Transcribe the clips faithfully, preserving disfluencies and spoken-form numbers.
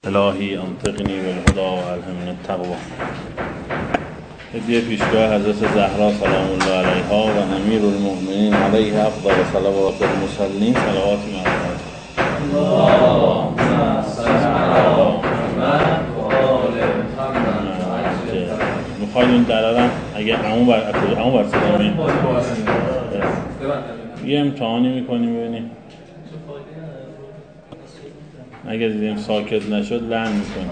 الهی انطقنی بالهدی و الهمنی التقوی. هدیه پیشگاه حضرت زهرا سلام الله علیها و امیر المؤمنین علیه افضل صلوات المرسلین صلوات معرفت. اللهم صل علی محمد و آل محمد. میخواید اون درارم اگه عمو بر عمو بر صدا می یه امتحانی میکنیم ببینیم اگه دیدیم ساکت نشد لعن میکنیم.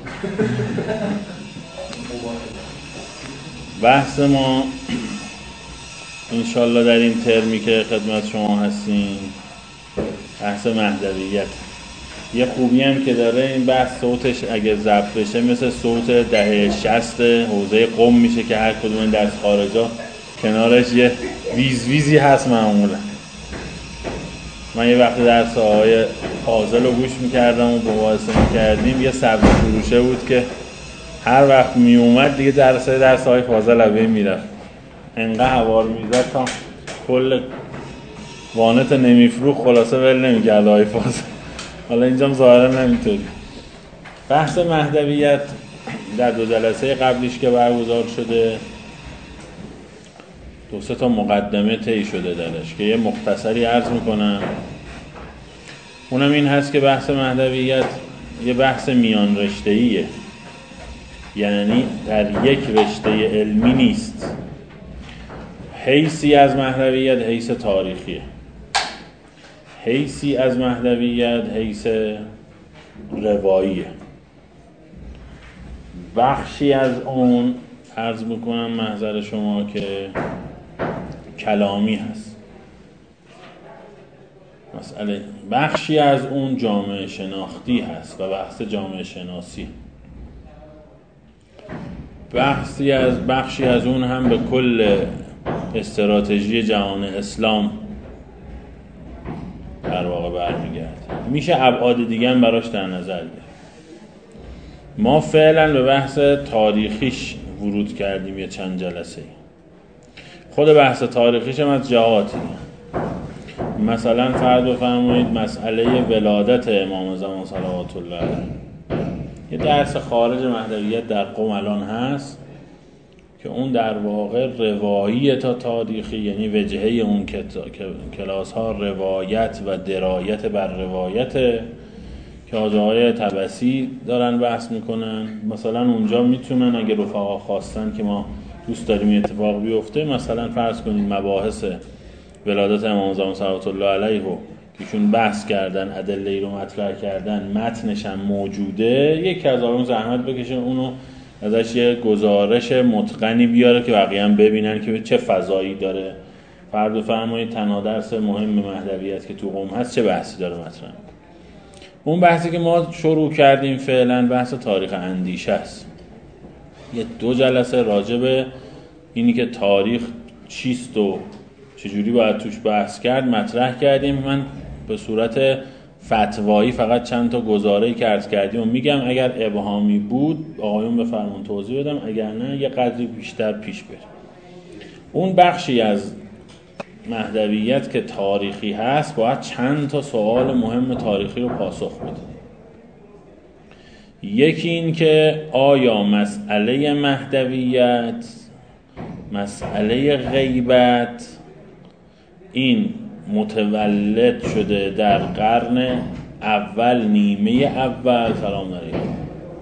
بحث ما انشالله در این ترمی که خدمت شما هستیم بحث مهدویت. یه خوبی هم که داره این بحث صوتش اگه ضبط بشه مثل صوت دهه شصت حوزه قم میشه که هر کدوم این درس خارجا کنارش یه ویز ویزی هست. معمولا من یه وقت درس آقای فاضل رو گوش میکردم و مباحثه میکردیم، یه سبزی فروشه بود که هر وقت میومد دیگه درس درس آقای فاضل عبیه میرفت، انقدر هوار میزد تا کل وانت نمیفروخ خلاصه ول نمیکرد آقای فاضل. حالا اینجام ظاهرا نمیطوری. بحث مهدویت در دو جلسه قبلیش که برگزار شده دو سه تا مقدمه طی شده درش که یه مختصری عرض میکنم. اونم این هست که بحث مهدویت یه بحث میان رشته‌ایه، یعنی در یک رشته علمی نیست. حیثی از مهدویت حیث تاریخیه، حیثی از مهدویت حیث رواییه، بخشی از اون عرض میکنم محضر شما که کلامی هست مسئله، بخشی از اون جامعه شناختی هست و بحث جامعه شناسی، بحثی از بخشی از اون هم به کل استراتژی جهان اسلام در واقع برمیگرده. میشه ابعاد دیگه هم براش در نظر گرفت. ما فعلا به بحث تاریخیش ورود کردیم یه چند جلسه. خود بحث تاریخیش هم از جهاتی، مثلا فرض بفرمایید مسئله ولادت امام زمان صلوات الله علیه، یه درس خارج مهدویت در قم الان هست که اون در واقع روایی تا تاریخی، یعنی وجهه اون کلاس ها روایت و درایت بر روایت که آقای طبسی دارن بحث میکنن. مثلا اونجا میتونن اگه رفقا خواستن که ما دوست داریم اتفاق بیفته، مثلا فرض کنیم مباحث ولادت امام زمان صلوات الله علیه رو که چون بحث کردن ادله رو مطرح کردن متنش هم موجوده، یک از اون زحمت بکشه اونو ازش یه گزارش متقنی بیاره که بقیه هم ببینن که چه فضایی داره. فرض بفرمایید تنها درس مهم مهدویت که تو قم هست چه بحثی داره مطرح. اون بحثی که ما شروع کردیم فعلا بحث تاریخ اندیشه است. یه دو جلسه راجع به اینی که تاریخ چیست و چجوری باید توش بحث کرد مطرح کردیم. من به صورت فتوایی فقط چند تا گزاره‌ای که عرض کردیم و میگم اگر ابهامی بود آقایون بفرمون توضیح بدم، اگر نه یه قدری بیشتر پیش بریم. اون بخشی از مهدویت که تاریخی هست باید چند تا سوال مهم تاریخی رو پاسخ بده. یکی این که آیا مسئله مهدویت، مسئله غیبت این متولد شده در قرن اول، نیمه اول سلام علیکم،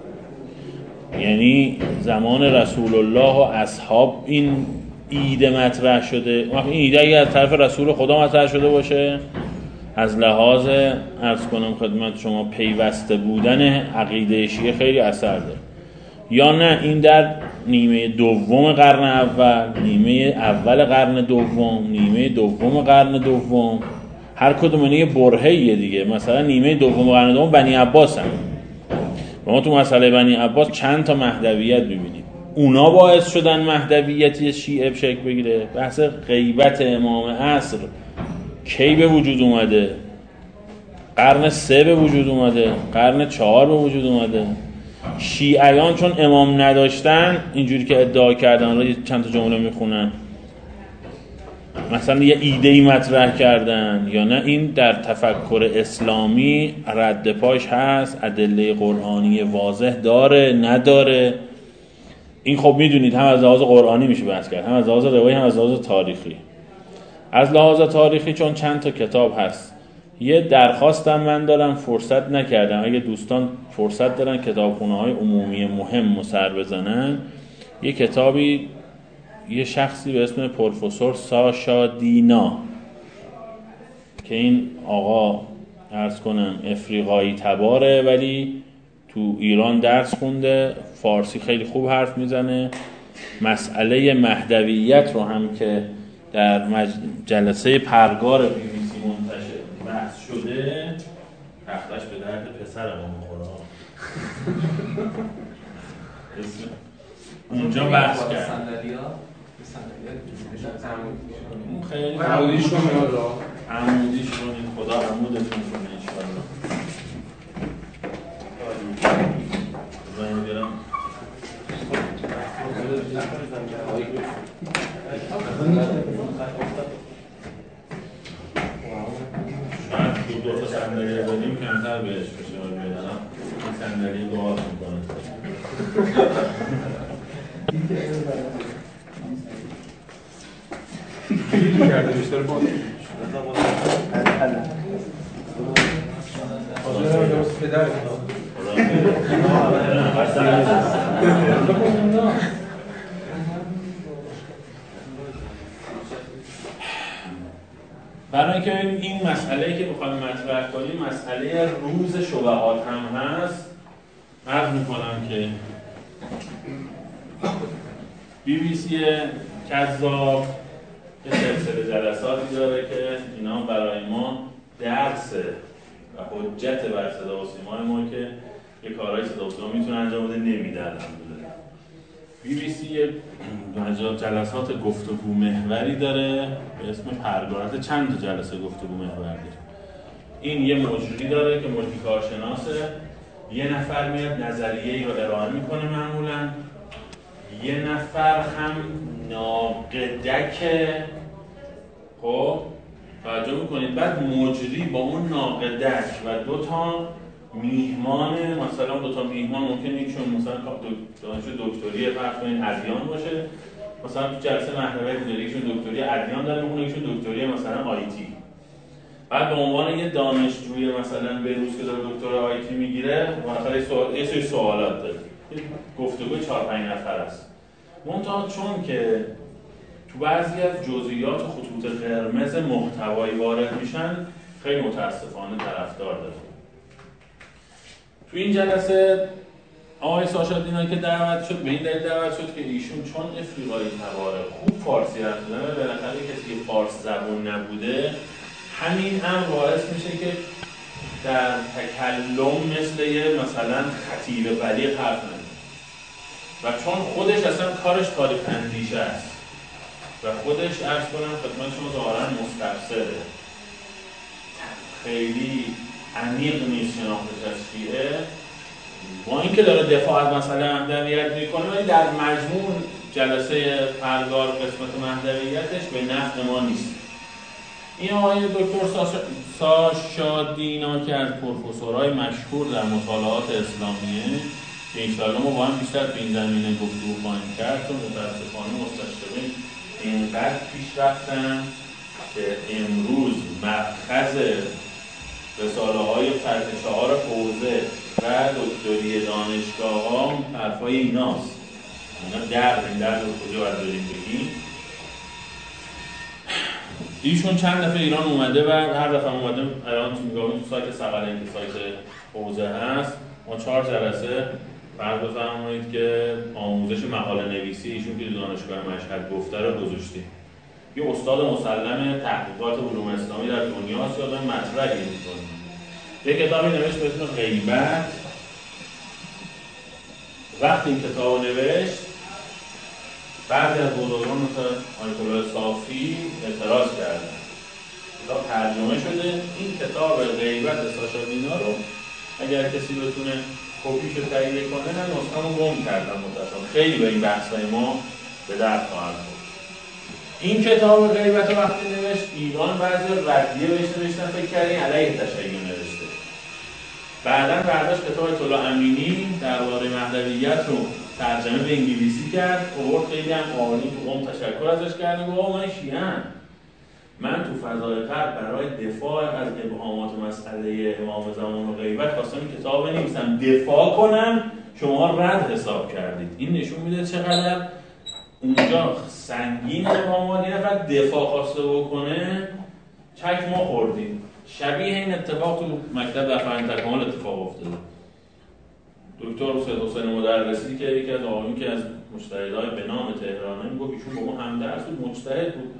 یعنی زمان رسول الله و اصحاب این ایده مطرح شده. این ایده اگه از طرف رسول خدا مطرح شده باشه از لحاظ عرض کنم خدمت شما پیوسته بودن عقیده شیعه خیلی اثر داره، یا نه این در نیمه دوم قرن اول، نیمه اول قرن دوم، نیمه دوم قرن دوم، هر کدوم یه برهه‌ایه دیگه. مثلا نیمه دوم قرن دوم بنی عباس هم و ما تو مسئله بنی عباس چند تا مهدویت ببینیم، اونا باعث شدن مهدویتی شیعه شکل بگیره. بحث غیبت امام عصر کی به وجود اومده؟ قرن سه به وجود اومده، قرن چهار به وجود اومده. شیعیان چون امام نداشتن اینجوری که ادعا کردن، را چند تا جمله میخونن، مثلا یه ایده‌ای مطرح کردن یا نه این در تفکر اسلامی رد پاش هست، ادله قرآنی واضح داره نداره. این خب میدونید هم از لحاظ قرآنی میشه بحث کرد، هم از لحاظ روایی، هم از لحاظ تاریخی. از لحاظ تاریخی چون چند تا کتاب هست، یه درخواستم من دارم، فرصت نکردم، اگه دوستان فرصت دارن کتابخونه‌های عمومی مهم سر بزنن، یه کتابی یه شخصی به اسم پروفسور ساشا دینا که این آقا عرض کنم افریقایی تباره ولی تو ایران درس خونده، فارسی خیلی خوب حرف میزنه، مسئله مهدویت رو هم که در مج... جلسه پرگار بی بی سی منتشر بحث شده، تختش به درد پسرم میخوره اونجا بحث کرد. اون خیلی عمودیش رو میاد عمودیش رو این خدا عمودتون کنه انشاءالله. باید برم شاید دو تا صندلی رو بدیم کمتر بهش فشار بیارم. این صندلی دعا میکنه. خیلی کرده بیشتر باید برای اینکه این مسئله‌ای که می‌خوایم مطرح کنیم مسئله روز شبهات هم هست، عرض می‌کنم که بی بی سی کذاب یه سلسله جلساتی داره که اینا برای ما درس و حجت بر صدا و سیمای ما که یه کارهای صدا و سیما میتونه انجام بده نمیده. الحمدلله بی بی سی یه جلسات گفتگو محوری داره به اسم پرگارت، چند جلسه گفتگو محور داره. این یه مجری داره که مجری کارشناسه، یه نفر میاد نظریه‌ای رو ارائه میکنه معمولاً، یه نفر هم ناقدک. خب توجه میکنید بعد مجری با اون ناقدک و دو تا میهمان، مثلا دو تا میهمان ممکنه یکشون مثلا دانشجو دکتری فرض کنید ادیان باشه، مثلا تو جلسه محتوایی دیگه یکشون دکتری ادیان داره، اون یکشون دکتری مثلا آی تی. بعد به عنوان یه دانشجوی مثلا بروز که داره دکتر آی تی میگیره، مثلا سوال یه سری سوالات داره، گفتگو چهار پنج نفر است. منتها چون که تو بعضی از جزئیات خطوط قرمز محتوایی وارد میشن، خیلی متاسفانه طرفدار داره. تو این جلسه آقای ساشا دینا که دعوت شد، به این دلیل دعوت شد که ایشون چون افریقایی تباره خوب فارسی حرف می‌زنه و بالاخره کسی که فارس زبون نبوده، همین امر باعث میشه که در تکلم مثل یه مثلا خطیب بلیغ حرف نزنه و چون خودش اصلا کارش تاریخ اندیشه است و خودش عرض کنم خدمت شما ظاهراً مستفسره، خیلی عمیق نیست شناختش از شیعه، با اینکه داره دفاع از مسئله مهدویت میکنه ولی در مجموع جلسه پرگار قسمت مهدویتش به نفع ما نیست. این آقای دکتر ساشا دینا که از پروفسورهای مشهور در مطالعات اسلامیه که انشاءالله ما با هم بیشتر تو این زمینه گفتگو خواهیم کرد، چون متاسفانه مستشرقین اینقدر پیش رفتن که امروز مأخذ رساله‌های فرد چهار حوزه و دکتری دانشگاه ها حرفای ایناست. اینا درد این درد رو کجا باید داریم بگیم. ایشون چند دفعه ایران اومده و هر دفعه اومده الان تو میگم تو سایت سقلین که سایت حوزه هست، ما چهار جلسه فرض بفرمایید که آموزش مقاله نویسی ایشون که دانشگاه مشهد گفته رو گذاشتیم. یه استاد مسلم تحقیقات علوم اسلامی در دنیاست، یادم مطرحی می‌کنه. یه کتابی نوشت به اسم غیبت. وقتی این کتابو نوشت، بعضی از بزرگان مثل آیت الله صافی اعتراض کردن. کتاب ترجمه شده. این کتاب غیبت ساشا دینا رو اگر کسی بتونه کپیشو تهیه کنه، من نسخه‌مو گم کردم متأسفانه. خیلی به این بحث‌های ما به درد خواهد بود. این کتاب غیبت وقتی نوشت ایران بعضی ردیه بهش نوشتن فکر کردین علیه تشیع نوشته. بعداً برداشت کتاب طلوع امینی درباره مهدویت رو ترجمه به انگلیسی کرد، آورد خیلی هم عالی تو قم تشکر ازش کردن و گفت من شیعه‌ام. من تو فضای غرب برای دفاع از ابهامات مسئله امام زمان و غیبت خواستم کتاب بنویسم دفاع کنم، شما رد حساب کردید. این نشون میده چقدر اونجا سنگین ابهامات، این نفر دفاع خواسته بکنه چک ما خوردیم. شبیه این اتفاق تو مکتب در فرهنگ تکامل اتفاق افتاده. دکتر سید حسین مدرسی که یکی از آقایون که از مجتهدای به نام تهرانه میگفت ایشون با ما همدرس بود، مجتهد بود.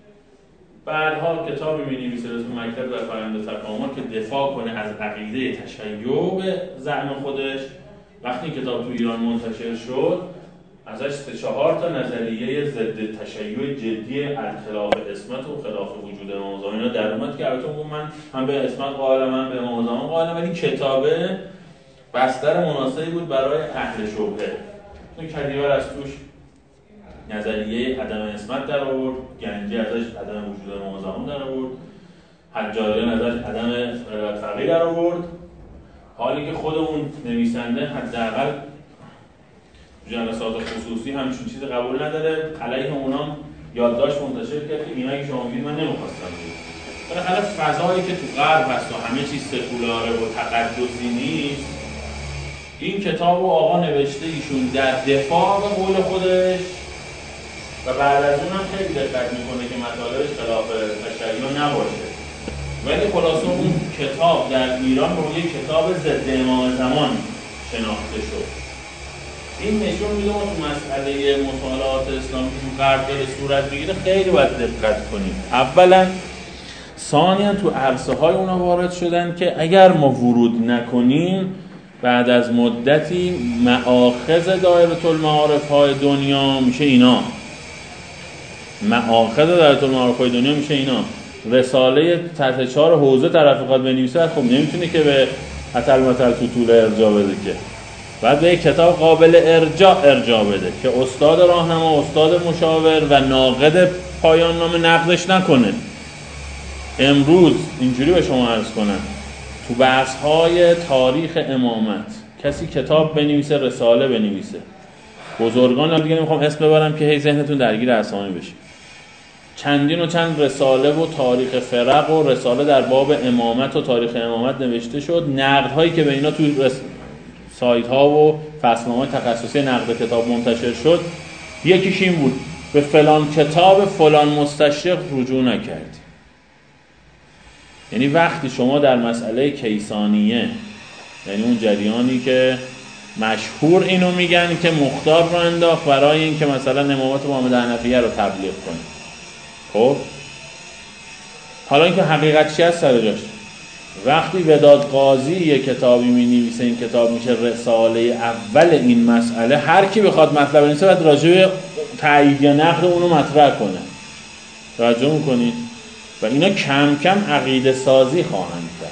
بعدها کتابی می‌نویسه به اسم مکتب در فرهنگ تکامل که دفاع کنه از عقیده تشیع به زعم خودش. وقتی کتاب تو ایران منتشر شد ازش سه چهار تا نظریه ضد تشیع جدی خلاف اسمت و خلاف وجود امام زمان اینا در اومد که البته من هم به اسمت قائلم هم به امام زمان قائلم، ولی کتابه بستر مناسبی بود برای اهل شبهه. چون کدیور از توش نظریه عدم اسمت در آورد، گنجی ازش عدم وجود امام زمان در آورد، حجاریان ازش عدم فقیه در آورد، حالی که خود اون نویسنده حداقل جلسات خصوصی همچین چیز قبول نداره. علیه اونام یادداشت منتشر کرد که اینا که شما میگید من نمیخواستم بگم. بالاخره فضایی که تو غرب هست و همه چیز سکولاره و تقدسی نیست، این کتاب رو آقا نوشته ایشون در دفاع به قول خودش و بعد از اونم خیلی دقت میکنه که مطالبش خلاف تشیع نباشه. ولی خلاصه اون کتاب در ایران به یک کتاب ضد امام زمان شناخته شد. این نشون میده ما تو مسئله مطالعات اسلامی تو غرب داره صورت بگیره خیلی باید دقت کنیم. اولا ثانیاً تو عرصه های اونا وارد شدن که اگر ما ورود نکنیم بعد از مدتی مآخذ دایره المعارف های دنیا میشه اینا. مآخذ دایره المعارف های دنیا میشه اینا. رساله تحت چهار حوزه طرف قاد بنویسه خب نمیتونه که به حتل متل تو طول ارجاع بده که، بعد به یک کتاب قابل ارجاع ارجاع بده که استاد راهنما، استاد مشاور و ناقد پایان نامه نقدش نکنه. امروز اینجوری به شما عرض کنم تو بحث های تاریخ امامت کسی کتاب بنویسه، رساله بنویسه، بزرگان هم دیگه نمیخوام اسم ببرم که هی ذهنتون درگیر اسامی بشه، چندین و چند رساله و تاریخ فرق و رساله در باب امامت و تاریخ امامت نوشته شد. نقد هایی که به اینا تو رس... سایت ها و فصلنامه تخصصی نقد کتاب منتشر شد یکیش این بود: به فلان کتاب فلان مستشرق رجوع نکردی. یعنی وقتی شما در مسئله کیسانیه، یعنی اون جریانی که مشهور اینو میگن که مختار رو انداخت برای این که مثلا امامت محمد حنفیه رو تبلیغ کنه، خب حالا اینکه حقیقت چی هست سر جاش. وقتی وداد قاضی یک کتابی می‌نویسه، این کتاب میشه رساله اول این مسئله، هر کی بخواد مطلب بنویسه باید راجع به تایید یا نقد اونو مطرح کنه. توجه می‌کنید؟ و اینا کم کم عقیده سازی خواهند کرد.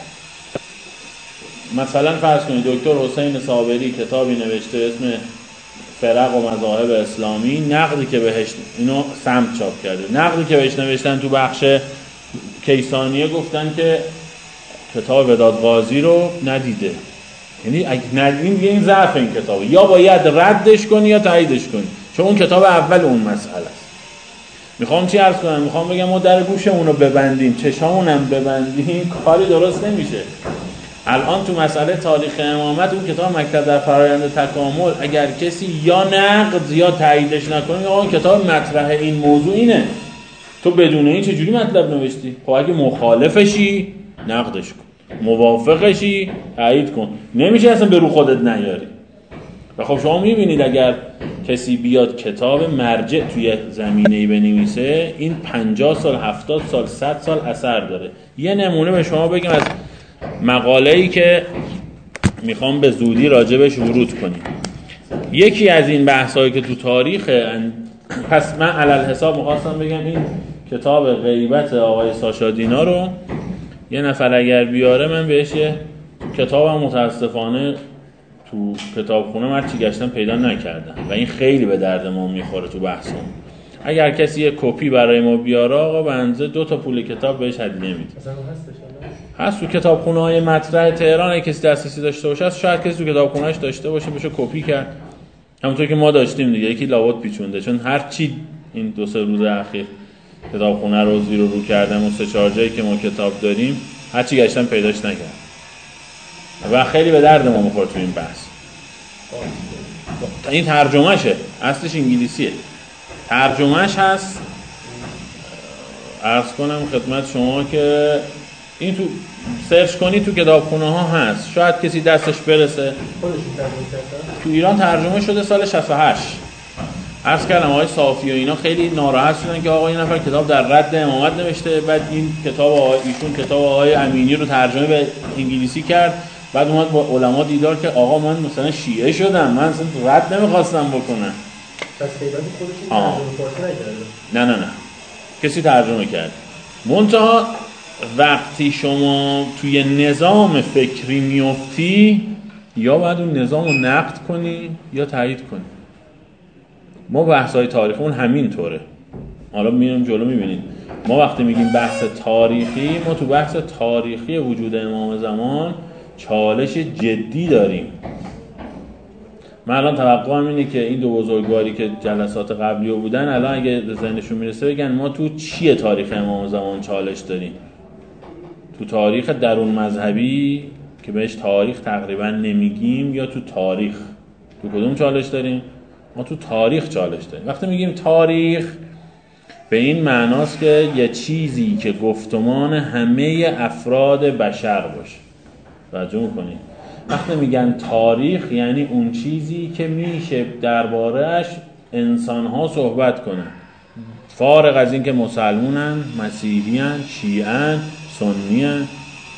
مثلا فرض کنید دکتر حسین صابری کتابی نوشته اسم فرق و مذاهب اسلامی، نقدی که بهش اینو سمت چاپ کرده، نقدی که بهش نوشتن تو بخش کیسانیه گفتن که کتاب وداد قاضی رو ندیده. یعنی اگه ندیدین این ضعف این کتابه، یا باید ردش کنی یا تاییدش کنی، چون اون کتاب اول اون مسئله است. میخوام چی عرض کنم؟ میخوام بگم ما در گوشمون رو ببندیم، چشامونم ببندیم، کاری درست نمیشه. الان تو مسئله تاریخ امامت اون کتاب مکتب در فرایند تکامل اگر کسی یا نقد یا تاییدش نکنه، یا اون کتاب مطرح این موضوع اینه، تو بدون این چجوری مطلب نوشتی؟ خب اگه مخالفشی نقدش کن، موافقشی تایید کن، نمیشه اصلا به رو خودت نیاری. و خب شما میبینید اگر کسی بیاد کتاب مرجع توی زمینه‌ای بنویسه، این پنجاه سال، هفتاد سال، صد سال اثر داره. یه نمونه به شما بگم از مقاله‌ای که میخوام به زودی راجبش ورود کنیم. یکی از این بحثایی که تو تاریخ، پس من علل حساب میخواستم بگم این کتاب غیبت آقای ساشادینا رو یه نفر اگر بیاره من بهش یه کتابم متاسفانه تو کتابخونه من چی گشتم پیدا نکردم و این خیلی به درد ما میخوره تو بحثم. اگر کسی یه کپی برای ما بیاره آقا بنده دو تا پول کتاب بهش هدیه میده. مثلا هستش هست تو کتابخونه‌های مطرح تهران، اگه کسی دسترسی داشته باشه شاید کسی تو کتابخونه‌اش داشته باشه بشه کپی کرد. همونطور که ما داشتیم دیگه، یکی لابد پیچونده، چون هر چی این دو سه روز اخیر کتابخونه رو زیر و رو کردم و سه چهار جایی که ما کتاب داریم هر چی گشتم پیداش نکردم و خیلی به درد ما می‌خوره تو این بحث. این ترجمهشه، اصلش انگلیسیه، ترجمهش هست. عرض کنم خدمت شما که این تو سرچ کنی تو کتابخونه ها هست، شاید کسی دستش برسه. تو ایران ترجمه شده سال شصت و هشت. عرض کردم آقای صافی و اینا خیلی ناراحت شدن که آقا این نفر کتاب در رد امامت نوشته، بعد این کتاب آقای ایشون کتاب آقای امینی رو ترجمه به انگلیسی کرد، بعد اومد با علما دیدار که آقا من مثلا شیعه شدم، من اصلا رد نمیخواستم بکنم. پس خیلی خودش ترجمه فارسی نکرده؟ نه نه نه کسی ترجمه کرد. منتها وقتی شما توی نظام فکری میفتی یا باید اون نظام رو نقد کنی یا تایید کنی. ما بحث‌های تاریخی اون همین طوره. حالا میریم جلو میبینید ما وقتی میگیم بحث تاریخی، ما تو بحث تاریخی وجود امام زمان چالش جدی داریم. من الان توقعم اینه که این دو بزرگواری که جلسات قبلی بودن الان اگه به ذهنشون میرسه بگن ما تو چیه تاریخ امام زمان چالش داریم؟ تو تاریخ درون مذهبی که بهش تاریخ تقریبا نمیگیم یا تو تاریخ؟ تو کدوم چالش داریم؟ ما تو تاریخ چالش داریم. وقتی میگیم تاریخ به این معناست که یه چیزی که گفتمان همه افراد بشر باشه. توجه می‌کنید؟ وقتی میگن تاریخ یعنی اون چیزی که میشه درباره‌اش انسان‌ها صحبت کنن، فارغ از این که مسلمونن، مسیحیان، شیعه‌ان، سنی‌ان.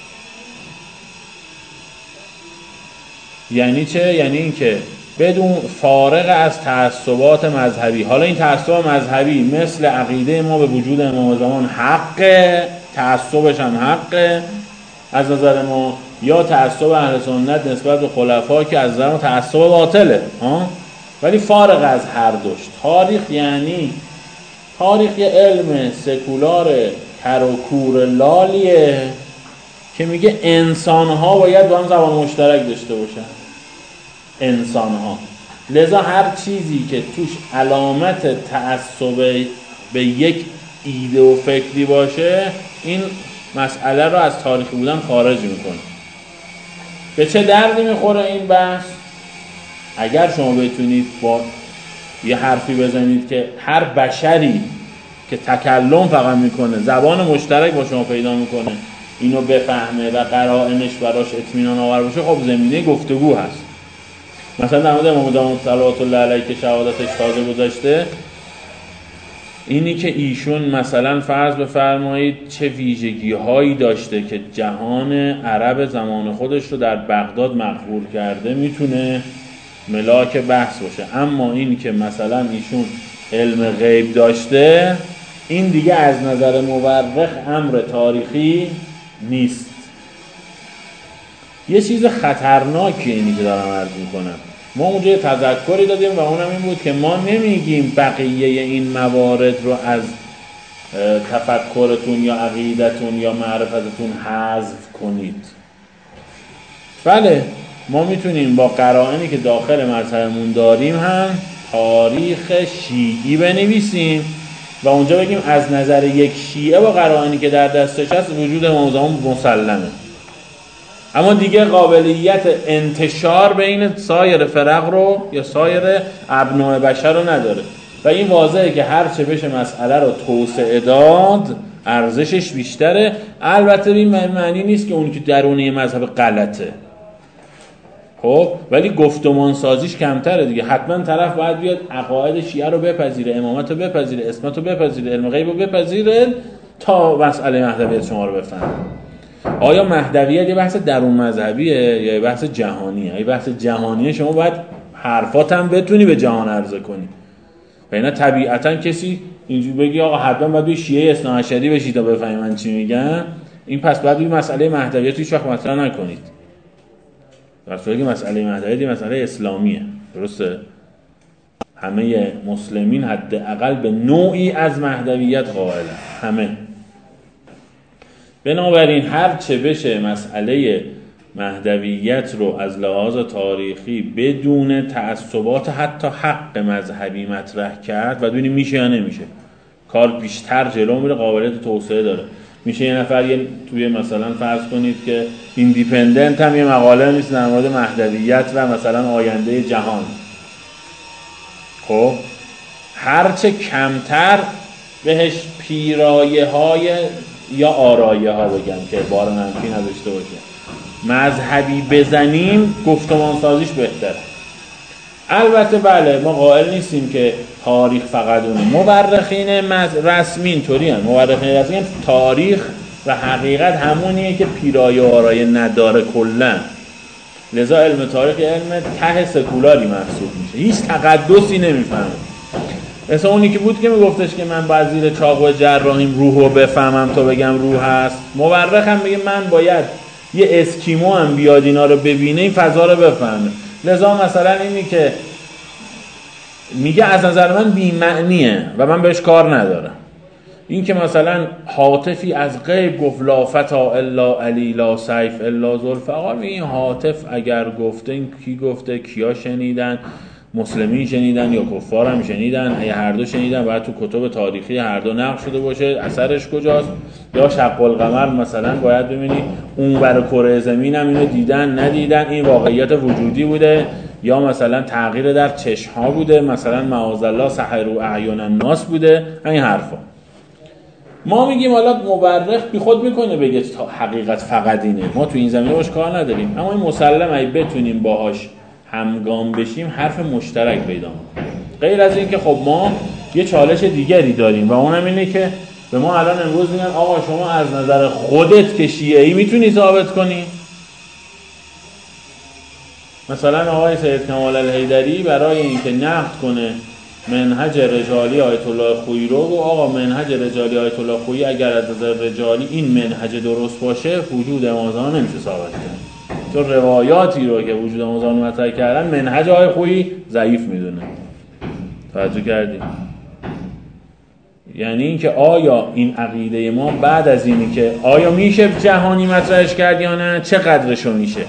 یعنی چه؟ یعنی این که بدون فارغ از تعصبات مذهبی. حالا این تعصب مذهبی مثل عقیده ما به وجود امام زمان حقه، تعصبش هم حقه از نظر ما، یا تعصب اهل سنت نسبت به خلفا که از نظر ما تعصب باطله ها. ولی فارغ از هر دوش، تاریخ یعنی تاریخ یه علم سکولار کر و کور لالیه که میگه انسان‌ها باید با هم زبان مشترک داشته باشن. انسان‌ها، لذا هر چیزی که توش علامت تعصب به یک ایده و فکری باشه این مسئله رو از تاریخی بودن خارج میکنه. به چه دردی میخوره این بحث؟ اگر شما بتونید با یه حرفی بزنید که هر بشری که تکلم فقط میکنه زبان مشترک با شما پیدا میکنه، اینو بفهمه و قرائنش براش اطمینان آور باشه، خب زمینه گفتگو هست. مثلا در مورد امام زمان صلوات الله علیه که شهادتش تازه گذاشته، اینی که ایشون مثلا فرض بفرمایید چه ویژگی هایی داشته که جهان عرب زمان خودش رو در بغداد مقبول کرده میتونه ملاک بحث باشه. اما اینی که مثلا ایشون علم غیب داشته، این دیگه از نظر مورخ امر تاریخی نیست. یه چیز خطرناکی اینی که دارم عرض میکنم. ما اونجا تذکری دادیم و اونم این بود که ما نمیگیم بقیه این موارد رو از تفکرتون یا عقیدتون یا معرفتتون حذف کنید. بله ما میتونیم با قرائنی که داخل مذهبمون داریم هم تاریخ شیعی بنویسیم و اونجا بگیم از نظر یک شیعه با قرائنی که در دستش هست وجود امام زمان مسلمه، اما دیگه قابلیت انتشار بین سایر فرق رو یا سایر ابناء بشر رو نداره. و این واضحه که هر چه بشه مسئله رو توسعه داد ارزشش بیشتره. البته این معنی نیست که اون که درونه مذهب غلطه، خب ولی گفتمان سازیش کمتره دیگه. حتما طرف باید بیاد عقاید شیعه رو بپذیره، امامت رو بپذیره، اسمت رو بپذیره، علم غیب رو بپذیره تا مسئله مهدویت شما رو بفهمه. آیا مهدویت یه بحث درون مذهبیه یا یه بحث جهانیه؟ اگه بحث جهانیه شما باید حرفات هم بتونی به جهان عرضه کنی. و اینا طبیعتا کسی اینجوری بگی آقا حتما باید به شیعه اثنا عشری بشید تا بفهمی من چی میگم، این پس باید این مسئله مهدویت هیچ وقت مطرح نکنید. در صورتی که مسئله مهدویت مسئله اسلامیه، درسته؟ همه مسلمین حداقل به نوعی از مهدویت قائلن، همه. بنابراین هر چه بشه مسئله مهدویت رو از لحاظ تاریخی بدون تعصبات حتی حق مذهبی مطرح کرد و دونی میشه یا نمیشه، کار بیشتر جلو میره، قابلیت توسعه داره. میشه یه نفر یه توی مثلا فرض کنید که ایندیپندنت هم یه مقاله نیست در مورد مهدویت و مثلا آینده جهان. خب هرچه کمتر بهش پیرایه های یا آرایه ها بگم که بار منفی نداشته باشه مذهبی بزنیم، گفتمان سازیش بهتره. البته بله ما قائل نیستیم که تاریخ فقط اونه. مورخین رسمی اینطوری هستند. مورخین رسمی هم تاریخ و حقیقت همونیه که پیرایه و آرایه نداره کلا. لذا علم تاریخ علم ته سکولاری محسوب میشه، هیچ تقدسی نمیفهمه. مثلا اونی که بود که میگفتش که من باید زیر چاقو جراحیم روحو بفهمم تا بگم روح هست، مورخ هم بگه من باید یه اسکیمو هم بیاد اینا رو ببینه این فضا رو بفهمه. لذا مثلا اینی که میگه از نظر من بی‌معنیه و من بهش کار ندارم. این که مثلا هاتفی از غیب گفت لا فتا الا علی لا سیف الا ذوالفقار، این هاتف اگر گفته این کی گفته، کیا شنیدن، مسلمین شنیدن یا کفار هم شنیدن، اگه هر دو شنیدن باید تو کتب تاریخی هر دو نقش شده باشه، اثرش کجاست؟ یا شق القمر مثلا باید ببینی اون بر کره زمین هم اینو دیدن ندیدن، این واقعیت وجودی بوده یا مثلا تغییر در چشم ها بوده، مثلا معاذالله سحروا اعین الناس بوده، این حرفا. ما میگیم حالا مورخ بی خود میکنه بگه حقیقت فقط اینه، ما تو این زمینه باش کار نداریم، اما این مسلم اگه بتونیم باهاش همگام بشیم حرف مشترک پیدا میکنیم. غیر از این که خب ما یه چالش دیگری داریم و اونم اینه که به ما الان امروز میگن آقا شما از نظر خودت که شیعه‌ای میتونی ثابت کنی؟ مثلا آقای سید کمال الحیدری برای اینکه نقد کنه منهج رجالی آیت الله خویی رو، و آقا منهج رجالی آیت الله خویی اگر از نظر رجالی این منهج درست باشه وجود امام زمان نمیشه ثابت کرد، چون روایاتی رو که وجود امام زمان مطرح کردن منهج آیت خویی ضعیف میدونه. توجه کردید؟ یعنی اینکه آیا این عقیده ما بعد از اینی که آیا میشه جهانی مطرحش کرد یا نه، چه قدرشو میشه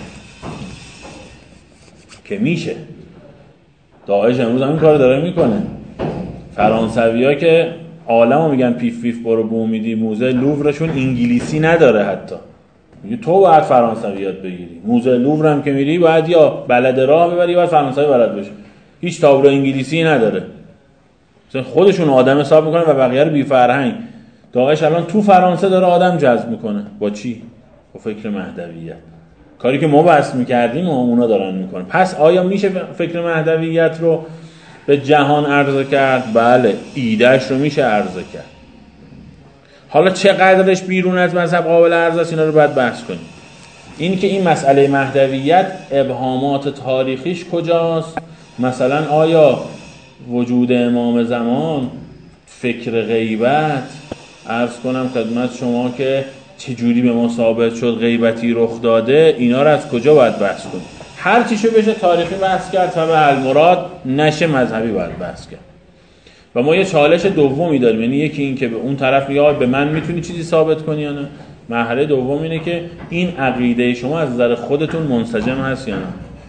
که میشه. داعش امروز هم این کار داره میکنه. فرانسوی ها که عالمو میگن پیف پیف برو بوم میدی، موزه لوورشون انگلیسی نداره، حتی میگه تو باید فرانسوی یاد بگیری، موزه لوور هم که میری باید یا بلد راه ببری یا باید فرانسوی بلد باشی، هیچ تابلو انگلیسی نداره. مثلا خودشون آدم حساب میکنن و بقیه رو بی فرهنگ. داعش الان تو فرانسه داره آدم جذب میکنه. با چی؟ با فکر مهدویت. کاری که ما بحث میکردیم و اونا دارن میکنن. پس آیا میشه فکر مهدویت رو به جهان عرضه کرد؟ بله، ایدهش رو میشه عرضه کرد. حالا چقدرش بیرون از مذهب قابل عرضه است اینا رو باید بحث کنیم. این که این مسئله مهدویت ابهامات تاریخیش کجاست؟ مثلا آیا وجود امام زمان، فکر غیبت، عرض کنم خدمت شما که چجوری به ما ثابت شد غیبتی رخ داده، اینا رو از کجا باید بحث کنیم؟ هر چیشو بشه تاریخی بحث کرد و به المراد نشه مذهبی باید بحث کرد. و ما یه چالش دومی داریم، یعنی یکی این که به اون طرف میگه آقا به من میتونی چیزی ثابت کنی یا نه. مرحله دوم اینه که این عقیده شما از نظر خودتون منسجم هست یا نه.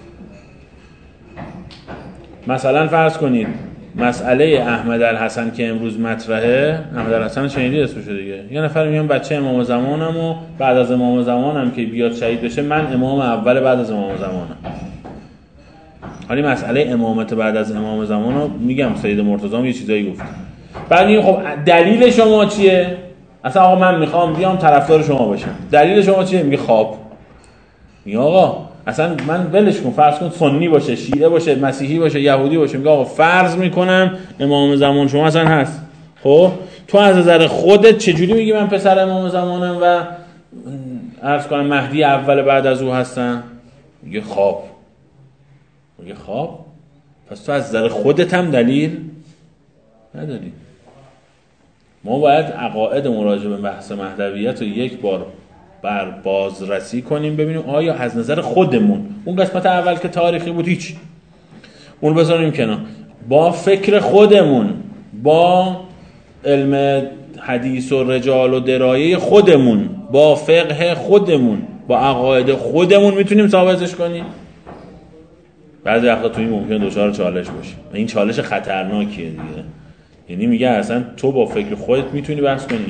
مثلا فرض کنید مسئله احمد الحسن که امروز مطرحه، احمد الحسن شنیدی اسمشو دیگه، یه نفر میگه بچه امام زمانم و بعد از امام زمانم که بیاد شهید بشه من امام اول بعد از امام زمانم. حالی مسئله امامت بعد از امام زمان رو میگم سید مرتضی هم یه چیزایی گفت. بعد میگه خب دلیل شما چیه؟ اصلا آقا من میخوام بیام طرفدار شما باشم. دلیل شما چیه؟ میگه خواب. میگه آقا اصلا من ولش کن، فرض کن سنی باشه، شیعه باشه، مسیحی باشه، یهودی باشه، میگه آقا فرض میکنم امام زمان شما اصلا هست. خب تو از نظر خودت چجوری میگی من پسر امام زمانم و عرض کنم مهدی اول بعد از او هستم؟ میگه خواب. میگه خواب؟ پس تو از نظر خودت هم دلیل نداری. ما باید عقاید مراجع به بحث مهدویت رو یک بار بر بازرسی کنیم ببینیم آیا از نظر خودمون اون قسمت اول که تاریخی بود هیچ اون بذاریم کنار، با فکر خودمون، با علم حدیث و رجال و درایه خودمون، با فقه خودمون، با عقاید خودمون میتونیم ثابتش کنیم؟ بعضی وقتا تو این ممکنه دچار چالش باشی. این چالش خطرناکیه دیگه. یعنی میگه اصلا تو با فکر خودت میتونی بحث کنی.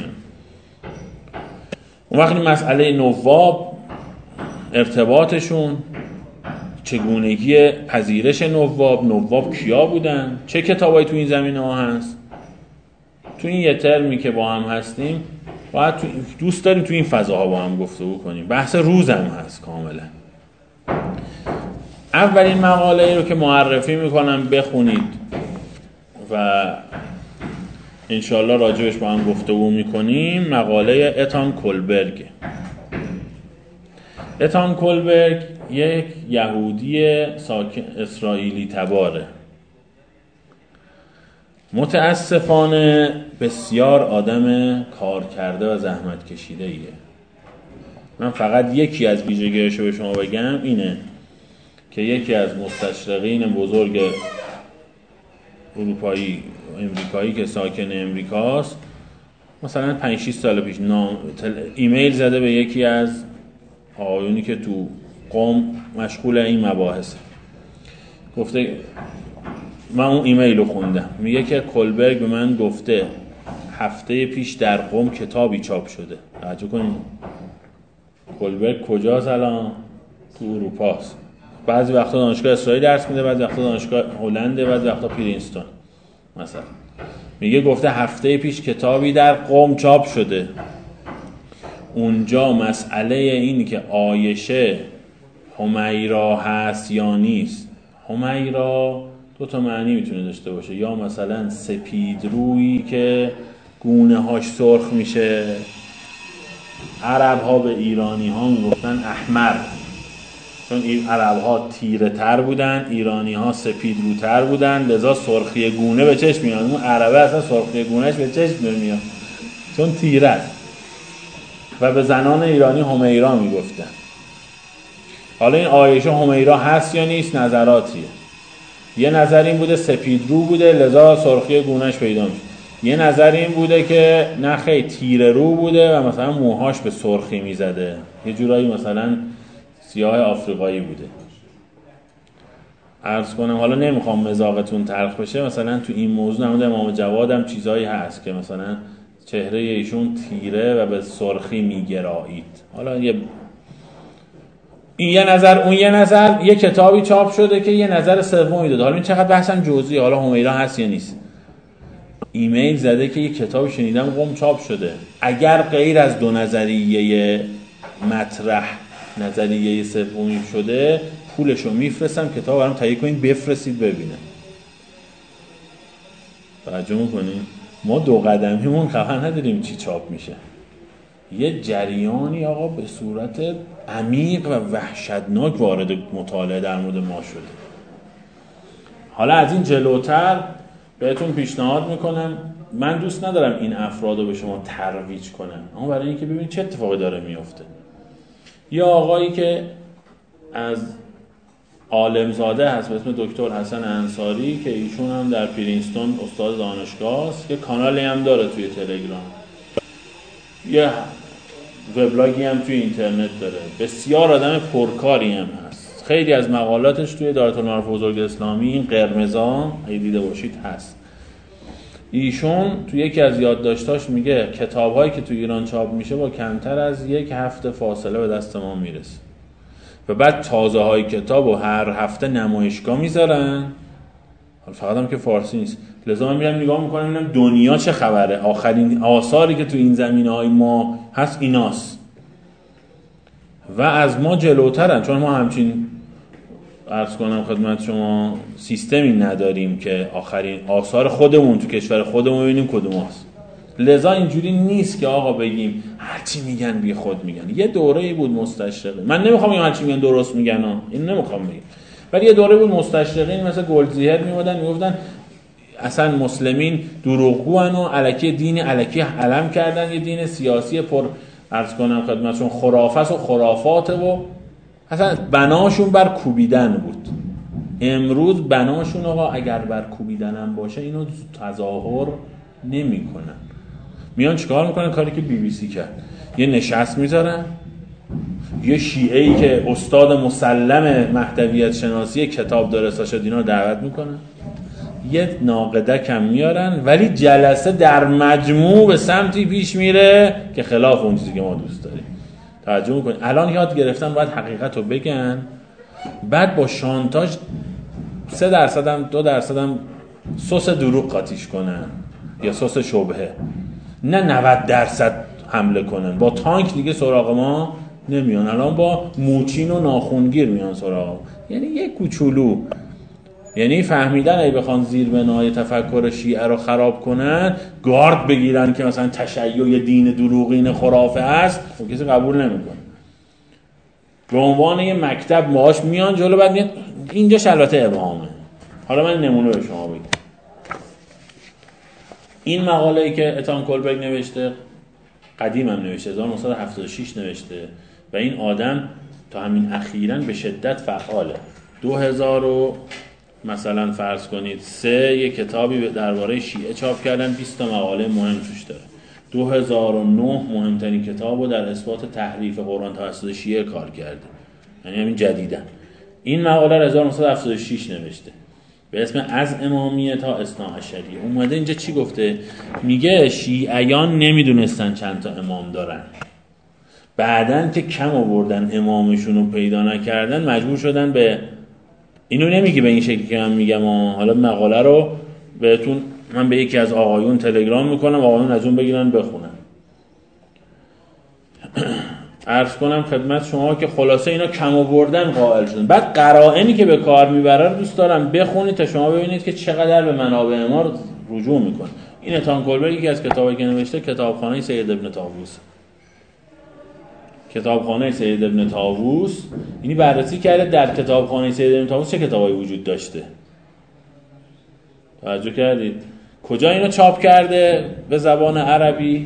اون وقتی مسئله نواب، ارتباطشون، چگونگی پذیرش نواب، نواب کیا بودن، چه کتابایی تو این زمینه ها هست، تو این یه ترمی که با هم هستیم باید تو دوست داریم تو این فضاها با هم گفتگو کنیم. بحث روزم هست کاملا. اولین مقاله رو که معرفی میکنم بخونید و انشالله راجبش با هم گفتگو میکنیم، مقاله اتان کولبرگ. اتان کولبرگ یک یهودی ساکن اسرائیلی تباره، متاسفانه بسیار آدم کار کرده و زحمت کشیده ایه. من فقط یکی از ویژگی‌هاش رو به شما بگم اینه که یکی از مستشرقین بزرگ اروپایی امریکایی که ساکن امریکاست مثلا پنج شش سال پیش نام ایمیل زده به یکی از آقایونی که تو قم مشغول این مباحثه، گفته من اون ایمیل رو خوندم، میگه که کولبرگ به من گفته هفته پیش در قم کتابی چاپ شده. توجه کنید کولبرگ کجاست الان؟ تو اروپاست. بعضی وقتا دانشگاه اسرائیل درس میده، بعضی وقتا دانشگاه هلند، بعضی وقتا پرینستون مثلا. میگه گفته هفته پیش کتابی در قم چاپ شده. اونجا مسئله اینی که عایشه حمیرا هست یا نیست. حمیرا دو تا معنی میتونه داشته باشه، یا مثلا سپید رویی که گونه هاش سرخ میشه. عرب ها به ایرانی ها میگفتن احمر، چون این عرب ها تیره تر بودن، ایرانی ها سپید روتر بودن، لذا سرخی گونه به چشم میاد. اون عربه اصلا سرخی گونهش به چشم نمیاد چون تیره است. و به زنان ایرانی حمیرا میگفتن. حالا این عایشه حمیرا هست یا نیست نظراتیه. یه نظر این بوده سپید رو بوده لذا سرخی گونهش پیدا میشه. یه نظر این بوده که نه خیلی تیره رو بوده و مثلا موهاش به سرخی میزده، یه جورایی مثلا سیاه آفریقایی بوده. عرض کنم حالا نمیخوام مذاقتون تلخ بشه، مثلا تو این موضوع نموده امام جواد هم چیزایی هست که مثلا چهره ایشون تیره و به سرخی میگرایید. حالا یه این یه نظر اون یه نظر، یه کتابی چاپ شده که یه نظر سومی داده. حالا این چقدر بحثم جزئی، حالا حمیرا هست یا نیست. ایمیل زده که یه کتابی شنیدم قم چاپ شده. اگر غیر از دو نظریه مطرح نظریه سومی شده پولشو میفرستم کتاب برام تهیه کنید بفرستید ببینم. توجه میکنید ما دو قدمیمون خبر نداریم چی چاپ میشه. یه جریانی آقا به صورت عمیق و وحشتناک وارد مطالعه در مورد ما شده. حالا از این جلوتر بهتون پیشنهاد میکنم، من دوست ندارم این افراد رو به شما ترویج کنم، اما برای اینکه ببینید چه اتفاقی داره میفته. یه آقایی که از عالمزاده هست به اسم دکتر حسن انصاری که ایشون هم در پرینستون استاد دانشگاه است، که کانالی هم داره توی تلگرام، یه وبلاگی هم توی اینترنت داره، بسیار آدم پرکاری هم هست. خیلی از مقالاتش توی دارالمعارف بزرگ اسلامی این قرمزا اگه دیده باشید هست. ایشون توی یکی از یادداشتاش میگه کتاب‌هایی که توی ایران چاپ میشه با کمتر از یک هفته فاصله به دست ما میرسه و بعد تازه‌های کتابو هر هفته نمایشگاه میذارن. فقط هم که فارسی نیست، لذا من میرم نگاه میکنم ببینم دنیا چه خبره، آخرین آثاری که تو این زمینه‌های ما هست ایناست و از ما جلوترن، چون ما همچین عرض کنم خدمت شما سیستمی نداریم که آخرین آثار خودمون تو کشور خودمون ببینیم کدوم هست. لذا اینجوری نیست که آقا بگیم هرچی میگن بی خود میگن. یه دوره‌ای بود مستشرقین، من نمیخوام بگم هرچی میگن درست میگن ها، این نمیخوام بگم، ولی یه دوره بود مستشرقین مثل گلدزیهر میومدن میگفتن اصلا مسلمین دروغگوان و الکی دین الکی علم کردن، یه دین سیاسی پر عرض کنم خدمتشون خرافات و خرافات و اصلا بناشون بر کوبیدن بود. امروز بناشون آقا اگر بر کوبیدنم باشه اینو تظاهر نمی کنن. میان چیکار میکنن؟ کاری که بی بی سی کرد، یه نشست میذارن، یه شیعه‌ای که استاد مسلم مهدویت شناسی کتاب داره ساشا دینا رو دعوت میکنن، یه ناقدک هم میارن، ولی جلسه در مجموع به سمتی پیش میره که خلاف اون چیزی که ما دوست داریم. توجه میکنین؟ الان یاد گرفتن باید حقیقت رو بگن، بعد با شانتاژ سه درصد هم دو درصد هم سس دروغ قاطیش کنن یا سس شبهه، نه نود درصد حمله کنن. با تانک دیگه سراغ ما نمیان، الان با موچین و ناخونگیر میان سراغ. یعنی یک کوچولو، یعنی فهمیدن اگه بخوان زیر بنای تفکر شیعه رو خراب کنن، گارد بگیرن که مثلا تشیع دین دروغین خرافه است، خب کسی قبول نمیکنه. به عنوان یه مکتب ماهاش میان جلو، بعد میاد اینجا شلوت ابهامه. حالا من نمونه به شما بگم. این مقاله‌ای که اتان کولبرگ نوشته، قدیم هم نوشته، هزار و نهصد و هفتاد و شش نوشته و این آدم تا همین اخیراً به شدت فعاله. دو هزار و مثلا فرض کنید سه یه کتابی درباره شیعه چاپ کردن، بیست تا مقاله مهم توش داره. دو هزار و نه مهمترین کتابو در اثبات تحریف قرآن توسط شیعه کار کرده، یعنی همین جدیدن. این مقاله رو هزار و نهصد و هفتاد و شش نوشته به اسم از امامیه تا اثناعشریه. اومده اینجا چی گفته؟ میگه شیعیان نمیدونستن چند تا امام دارن، بعدن که کم آوردن امامشون رو پیدا نکردن مجبور شدن به اینو. نمیگه به این شکلی که من میگم، حالا مقاله رو بهتون من به یکی از آقایون تلگرام میکنم، آقایون از اون بگیرن بخونن. عرض کنم خدمت شما که خلاصه اینا کم آوردن قائل شدن. بعد قرائنی که به کار میبره دوست دارم بخونید تا شما ببینید که چقدر به منابع ما رجوع میکنه. این اتان کولبرگ یکی از کتابایی که نوشته کتابخانه سید ابن طاووس. کتابخانه سید ابن طاووس، یعنی بررسی کرده در کتابخانه سید ابن طاووس چه کتابایی وجود داشته. توجه کردید؟ کجا اینو چاپ کرده به زبان عربی؟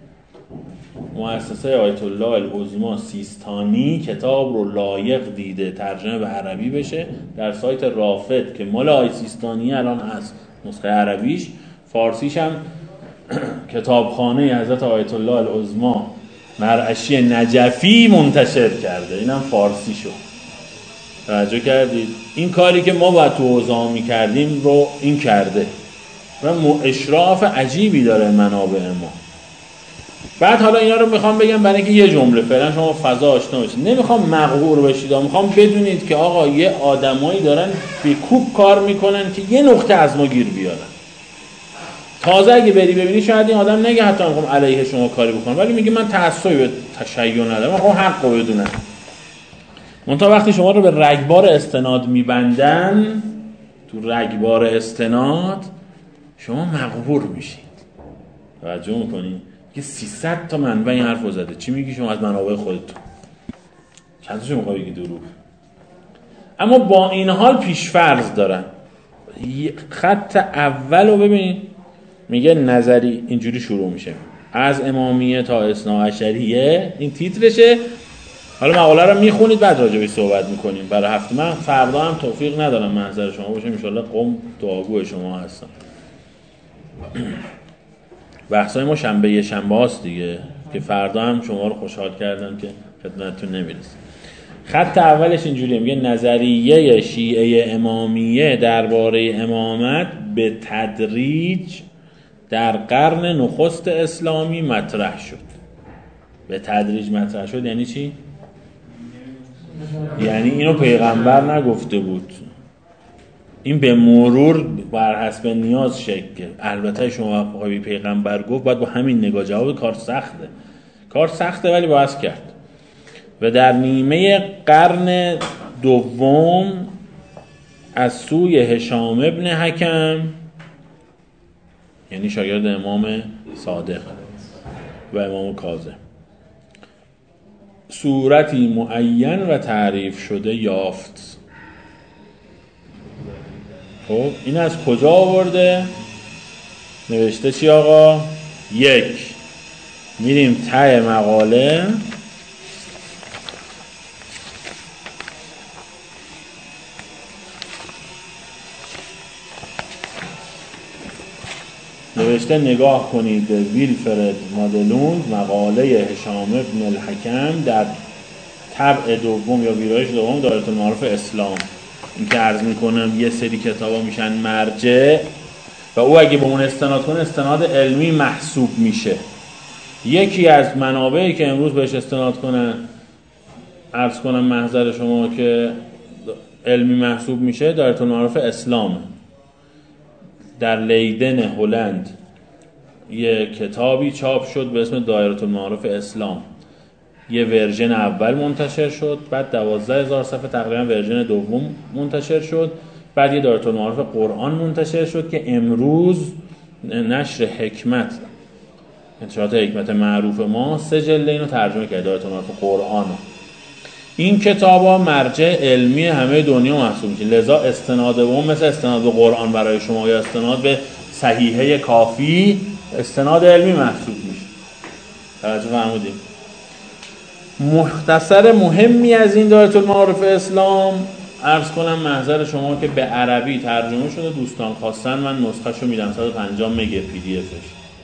مؤسسه آیت الله العظمی سیستانی کتاب رو لایق دیده ترجمه به عربی بشه در سایت رافد که مال آی سیستانی الان هست، نسخه عربیش. فارسیش هم کتابخانه حضرت آیت الله العظمی مرعشی نجفی منتشر کرده، اینم فارسی شد. توجه کردید؟ این کاری که ما باید تو اوضاع می کردیم رو این کرده و اشراف عجیبی داره منابع ما. بعد حالا اینا رو میخوام بگم برای اینکه یه جمله فعلا شما فضا آشنا بشید، نمیخوام مغرور بشید، میخوام بدونید که آقا یه آدمایی دارن به کوب کار میکنن که یه نقطه از ما گیر بیارن. تازه اگه بری ببینی شاید این آدم نگه حتی میخوام علیه شما کاری بکنم، ولی میگه من تعصبی به تشیع ندارم، میخوام حق رو بدونم. منتها وقتی شما رو به رگبار استناد میبندن، تو رگبار استناد شما مغرور میشید. توجه میکنی؟ که سیصد تا منبع این حرف رو زده. چی میگی شما از منابع خودتون؟ چند تاشو میخوای بگی دروغ؟ اما با این حال پیشفرض دارن. خط اول رو ببین، میگه نظری اینجوری شروع میشه: از امامیه تا اثناعشریه، این تیترشه. حالا مقاله رو میخونید بعد راجع بهش صحبت میکنیم برای هفته. من فردا هم توفیق ندارم محضر شما باشم، ان شاءالله قم دعاگوی شما هستم. بحثای ما شنبه یه شنبه هاست دیگه که فردا هم شما رو خوشحال کردم که خدمتتون نمیرسه. خط اولش اینجوریه، میگه نظریه شیعه امامیه درباره امامت به تدریج در قرن نخست اسلامی مطرح شد. به تدریج مطرح شد یعنی چی؟ یعنی اینو پیغمبر نگفته بود، این به مرور بر حسب نیاز شکل گرفت. البته شما آقای پیغمبر گفت باید با همین نگاه جواب. کار سخته، کار سخته ولی باید کرد. و در نیمه قرن دوم از سوی هشام ابن حکم، یعنی شاگرد امام صادق و امام کاظم، صورتی معین و تعریف شده یافت. خب این از کجا آورده؟ نوشته چی آقا؟ یک، میریم ته مقاله، نوشته نگاه کنید به ویلفرد مادلوند مقاله هشام بن الحکم در طبع دوم یا ویرایش دوم دایره المعارف اسلام. این که عرض میکنم یه سری کتابا میشن مرجع و او اگه به اون استناد کنه استناد علمی محسوب میشه. یکی از منابعی که امروز بهش استناد کنه عرض کنم محضر شما که علمی محسوب میشه دایره المعارف اسلام. در لیدن هلند یه کتابی چاپ شد به اسم دایره المعارف اسلام. یه ورژن اول منتشر شد، بعد دوازده هزار صفحه تقریبا ورژن دوم منتشر شد، بعد یه دایره المعارف قرآن منتشر شد که امروز نشر حکمت انتشارات حکمت معروف ما سه جلد اینو ترجمه کرد، دایره المعارف قرآن. این کتابا مرجع علمی همه دنیا محسوب میشه، لذا استناد اون مثل استناد به قرآن برای شما یا استناد به صحیحه کافی استناد علمی محسوب میشه. توجه فرمودید؟ مختصر مهمی از این دایره المعارف اسلام عرض کنم محضر شما که به عربی ترجمه شده، دوستان خواستن من نسخه‌شو میدم صد و پنجاه مگه پی دی افش.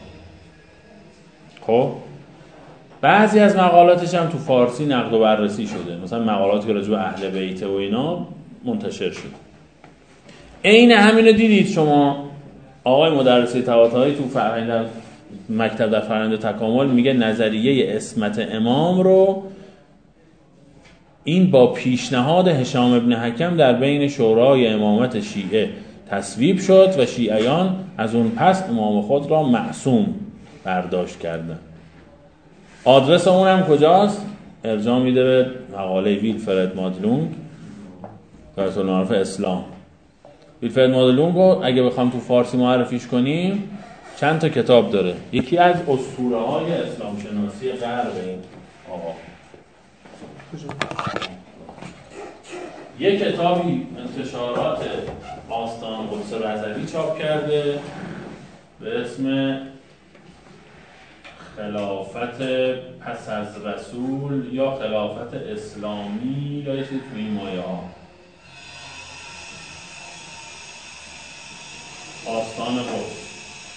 خب بعضی از مقالاتش هم تو فارسی نقد و بررسی شده، مثلا مقالاتی که راجع به اهل بیت و اینا منتشر شده. عین همینو دیدید شما آقای مدرسی طباطبایی تو فرهنگ مکتب در فرهنگ تکامل میگه نظریه عصمت امام رو این با پیشنهاد هشام بن حکم در بین شورای امامت شیعه تصویب شد و شیعیان از اون پس امام خود را معصوم برداشت کردند. آدرس اون هم کجاست؟ ارجاع میده به مقاله ویلفرد مادلوند دایره المعارف اسلام. ویلفرد مادلوند رو اگه بخوام تو فارسی معرفیش کنیم چند تا کتاب داره. یکی از اسطوره های اسلام شناسی غرب این آقا. یک کتابی انتشارات آستان قدس رضوی چاپ کرده به اسم خلافت پس از رسول یا خلافت اسلامی یا یه چیزی توی این مایه ها. آستان قدس.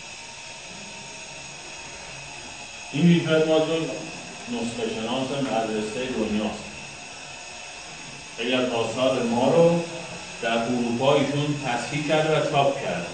این ویلفرد مادلوند نسخه شناس مدرسه دنیاست. خیلی از آثار ما رو در اروپا ایشون تصحیح کرده و چاپ کرده.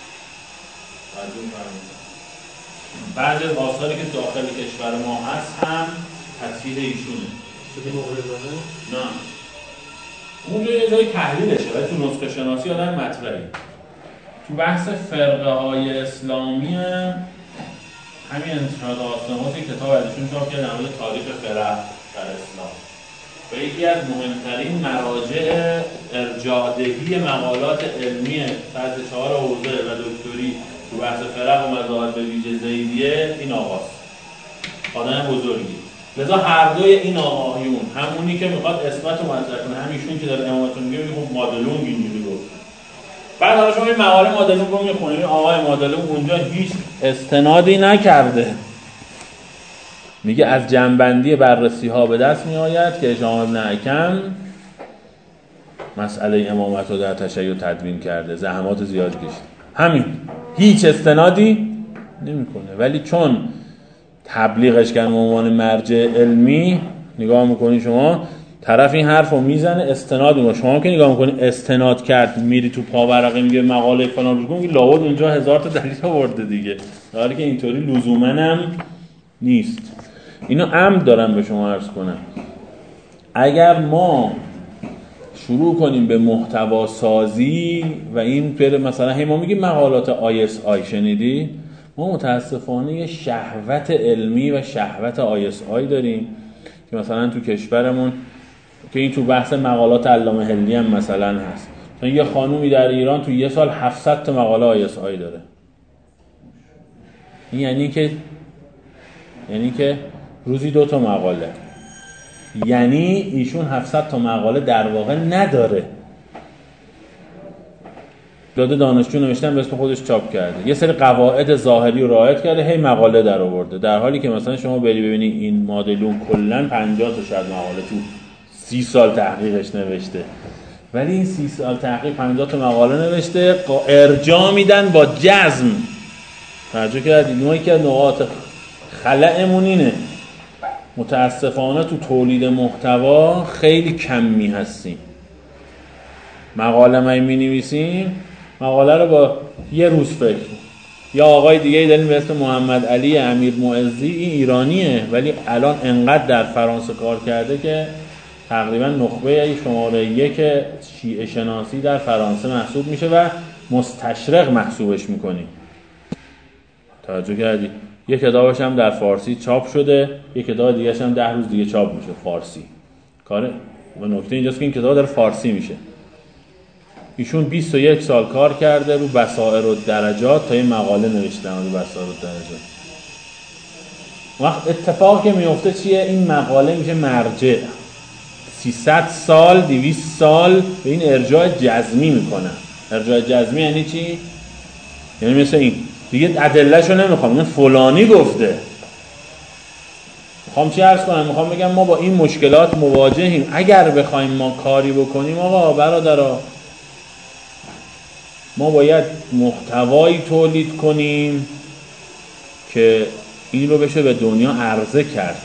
بعضی از آثاری که داخل کشور ما هست هم تصحیح ایشونه. شده مغربانه؟ نه. اونجا یه جای تحلیلشه ولی تو نسخه شناسی آدم مطرحی. تو بحث فرقه های اسلامی هم همین انتشارات آستان‌قدس کتاب ازشون چاپ کرده در مورد تاریخ فرق در اسلام و یکی از مهمترین مراجع ارجاع‌دهی مقالات علمی سطح چهار حوزه و دکتری تو بحث فرق و مذاهب به ویژه زیدیه این آقاست. آدم بزرگی. لذا هر دوی این آقایون همونی که میخواد اثبات رو مطرح کنه همیشون که داره امامتون میگه میگه خب مادلوند اینجوری گفت. بعد حالا شما این مقاله مادلوند رو میخونید آقای مادلوند اونجا هیچ استنادی نکرده. میگه از جنبندی بررسی ها به دست می آید که هشام بن حکم مسئله امامت رو در تشیع تدوین کرده، زحمات زیاد کشید. همین، هیچ استنادی نمیکنه. ولی چون تبلیغش کردن به عنوان مرجع علمی نگاه میکنی شما طرف این حرف رو میزنه استناد میکنه. شما که نگاه میکنی استناد کرد میری تو پاورقی میگه مقاله فلان رو میگه لابد اونجا هزار تا دلیل آورده دیگه، در حالی که اینطوری لزوما هم نیست. اینو عمد دارم به شما عرض کنم. اگر ما شروع کنیم به محتوا سازی و این پر مثلا هی ما میگیم مقالات آی اس آی شنیدی، ما متاسفانه یه شهوت علمی و شهوت آی اس آی داریم که مثلا تو کشورمون که این تو بحث مقالات علامه حلی هم مثلا هست. مثلا یه خانومی در ایران تو یه سال هفتصد تا مقاله آی اس آی داره. این یعنی که یعنی که روزی دو تا مقاله، یعنی ایشون هفتصد تا مقاله در واقع نداره. داده دانشجو نوشتن به اسم خودش چاپ کرده، یه سری قواعد ظاهری رو رعایت کرده، هی مقاله در آورده، در حالی که مثلا شما بری ببینی این مادلون کلا پنجاه تا شاید مقاله تو سی سال تحقیقش نوشته، ولی این سی سال تحقیق پنجاه تا مقاله نوشته، ارجاع میدن با جزم توجه کردید؟ ما یکی از نقاط خلأمون اینه، متاسفانه تو تولید محتوا خیلی کمی هستیم. مقاله می می نویسیم، مقاله رو با یه روز فکر، یا آقای دیگه داریم به اسم محمد علی امیر معزی، این ایرانیه ولی الان انقدر در فرانسه کار کرده که تقریبا نخبه شماره یک شیعه شناسی در فرانسه محسوب میشه و مستشرق محسوبش میکنیم. توجه کردی؟ یک کتابش هم در فارسی چاپ شده، یک کتاب دیگه‌ش هم ده روز دیگه چاپ میشه فارسی. کاره و نکته اینجاست که این کتاب داره فارسی میشه. ایشون بیست و یک سال کار کرده رو بصائر و درجات تا این مقاله نوشته رو بصائر و درجات. وقت اتفاقی که میفته چیه؟ این مقاله میشه مرجع. سیصد سال، دویست سال به این ارجاع جزمی میکنن. ارجاع جزمی یعنی چی؟ یعنی مثل این دیگه ادله‌شو نمیخوام، این فلانی گفته. میخوام چی عرض کنم؟ میخوام بگم ما با این مشکلات مواجهیم. اگر بخوایم ما کاری بکنیم آقا برادرها، ما باید محتوایی تولید کنیم که این رو بشه به دنیا عرضه کرد،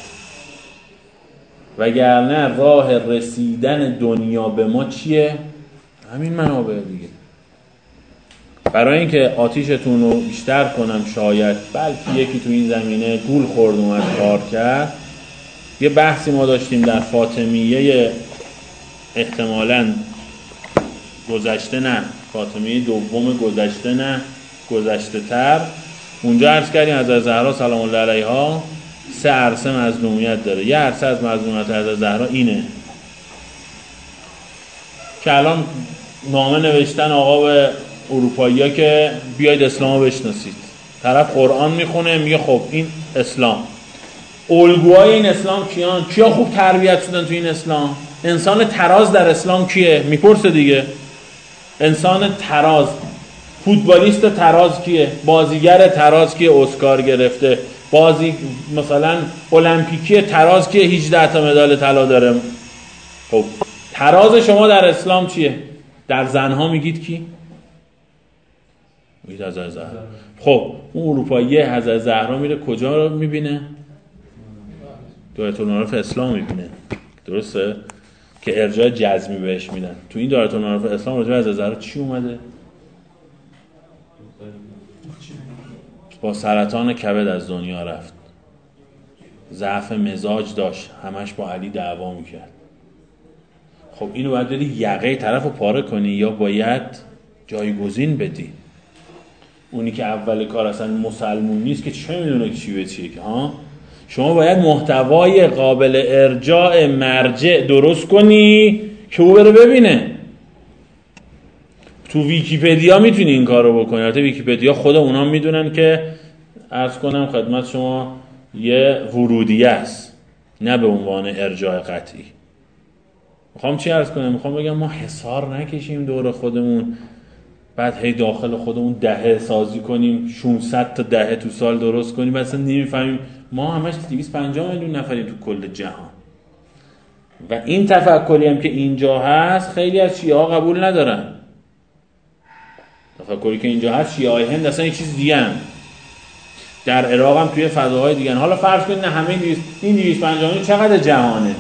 وگرنه راه رسیدن دنیا به ما چیه؟ همین منابع دیگه. برای اینکه آتیشتون رو بیشتر کنم شاید بلکه یکی تو این زمینه گول خورد اومد کار کرد، یه بحثی ما داشتیم در فاطمیه احتمالاً گذشته، نه فاطمیه دوم گذشته، نه گذشته تر، اونجا عرض کردیم حضرت زهرا سلام الله علیها سه عرصه مظلومیت داره. یه عرصه از مظلومیت حضرت زهرا اینه که الان نامه نوشتن آقا به اروپایی ها که بیاید اسلام رو بشناسید. طرف قرآن میخونه میگه خب این اسلام، الگوهای این اسلام کیان؟ کیا خوب تربیت شدن تو این اسلام؟ انسان تراز در اسلام کیه؟ میپرسه دیگه. انسان تراز، فوتبالیست تراز کیه؟ بازیگر تراز کیه؟ اسکار گرفته. بازی مثلا المپیکی تراز کیه؟ هجده تا مدال طلا داره. خب تراز شما در اسلام چیه؟ در زنها میگید کی؟ میگید حضرت زهرا. خب اون اروپایی حضرت زهرا میره کجا رو میبینه؟ دایره المعارف اسلام میبینه، درسته؟ که ارجاع جزمی بهش میدن. تو این دایره المعارف اسلام راجع به حضرت زهرا چی اومده؟ با سرطان کبد از دنیا رفت، ضعف مزاج داشت، همش با علی دعوا میکرد. خب اینو باید بری یقه طرف رو پاره کنی یا باید جایگزین بدی؟ اونی که اول کار اصلا مسلمون نیست که چه میدونه چی به چیه که ها؟ شما باید محتوای قابل ارجاع مرجع درست کنی که او بره ببینه. تو ویکی‌پدیا میتونی این کار رو بکنی. البته ویکی‌پدیا خود اونا میدونن که عرض کنم خدمت شما یه ورودیه است، نه به عنوان ارجاع قطعی. میخوام چی عرض کنم؟ میخوام بگم ما حصار نکشیم دور خودمون، بعد هی داخل خودمون دهه سازی کنیم، ششصد تا دهه تو سال درست کنیم، اصلا نمیفهمیم. ما همش دویست و پنجاه میلیون نفریم تو کل جهان و این تفکری هم که اینجا هست خیلی از شیعه ها قبول ندارن. تفکری که اینجا هست شیعه های هند اصلا یک چیز دیگه هم. در عراق هم توی فضاهای دیگه. حالا فرض کنید نه همه دویست این دویست و پنجاه میلیون چقدر جهانه؟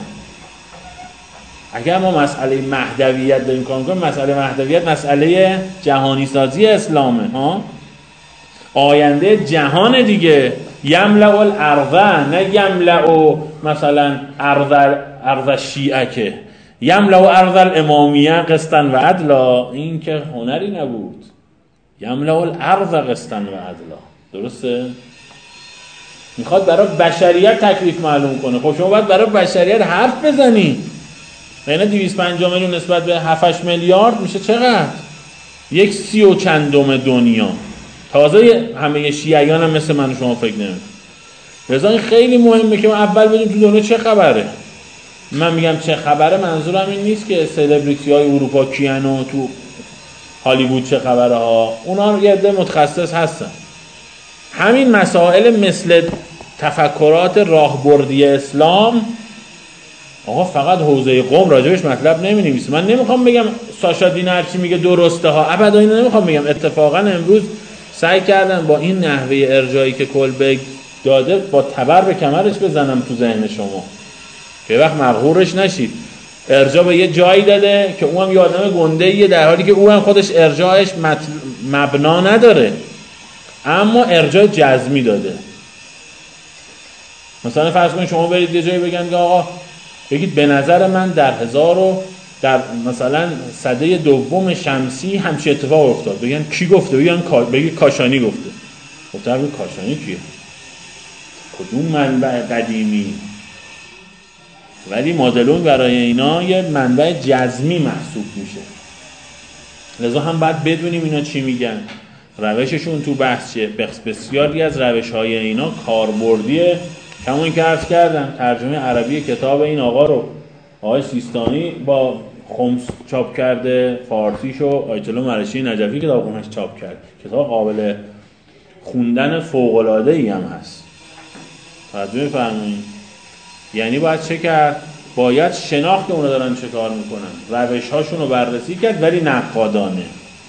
اگر ما مسئله مهدویت داریم کار می‌کنیم، مسئله مهدویت مسئله جهانی سازی اسلامه ها، آینده جهان دیگه. یملأ الارض، نه یملأ مثلا ارض ارض شیعه، که یملأ ارض الامامیه قسطا و عدلا. این که هنری نبود. یملأ الارض قسطا و عدلا، درسته؟ میخواد برای بشریت تکلیف معلوم کنه. خب شما باید برای بشریت حرف بزنی. یعنی دویست و پنجاه میلیون نسبت به هفت هشت میلیارد میشه چقدر؟ یک سی و چندم دنیا. تازه همه شیعیان هم مثل من و شما فکر نمی‌کنن. لذا این خیلی مهمه که ما اول بدونیم تو دنیا چه خبره. من میگم چه خبره، منظورم این نیست که سلبریتی های اروپا کیان و تو هالیوود چه خبره ها. اونا یه عده متخصص هستن. همین مسائل مثل تفکرات راهبردی اسلام، آقا فقط حوزه قم راجبش مطلب نمی‌نویسه. من نمیخوام بگم ساشا دین هرچی میگه درسته ها، ابدا اینو نمیخوام بگم. اتفاقا امروز سعی کردن با این نحوه ارجایی که کلبگ داده با تبر به کمرش بزنم تو ذهن شما که وقت مغرورش نشید. ارجاع به یه جایی داده که اون هم یه آدم گنده‌ایه، در حالی که اون هم خودش ارجاعش مبنا نداره، اما ارجاع جزمی داده. مثلا فرض کنید شما برید یه جایی بگن که آقا بگید به نظر من در هزار و در مثلا سده دوم شمسی همچین اتفاق افتاد. بگن کی گفته؟ بگن بگید کاشانی گفته. گفته بگید کاشانی کیه؟ کدوم منبع قدیمی؟ ولی مادلون برای اینا یه منبع جزمی محسوب میشه. لذا هم باید بدونیم اینا چی میگن، روششون تو بحث چیه. بسیاری از روش‌های اینا کاربردیه. همون که عرض کردم ترجمه عربی کتاب این آقا رو آقای سیستانی با خمس چاپ کرده، فارسیشو آیت الله مرشی نجفی کتابخونه‌اش چاپ کرد. کتاب قابل خوندن فوق‌العاده‌ای هم هست. توجه می‌فرمایید؟ یعنی باید چه کرد؟ باید شناخت که اونا دارن چه کار میکنن، روش‌هاشون رو بررسی کرد، ولی نقادانه.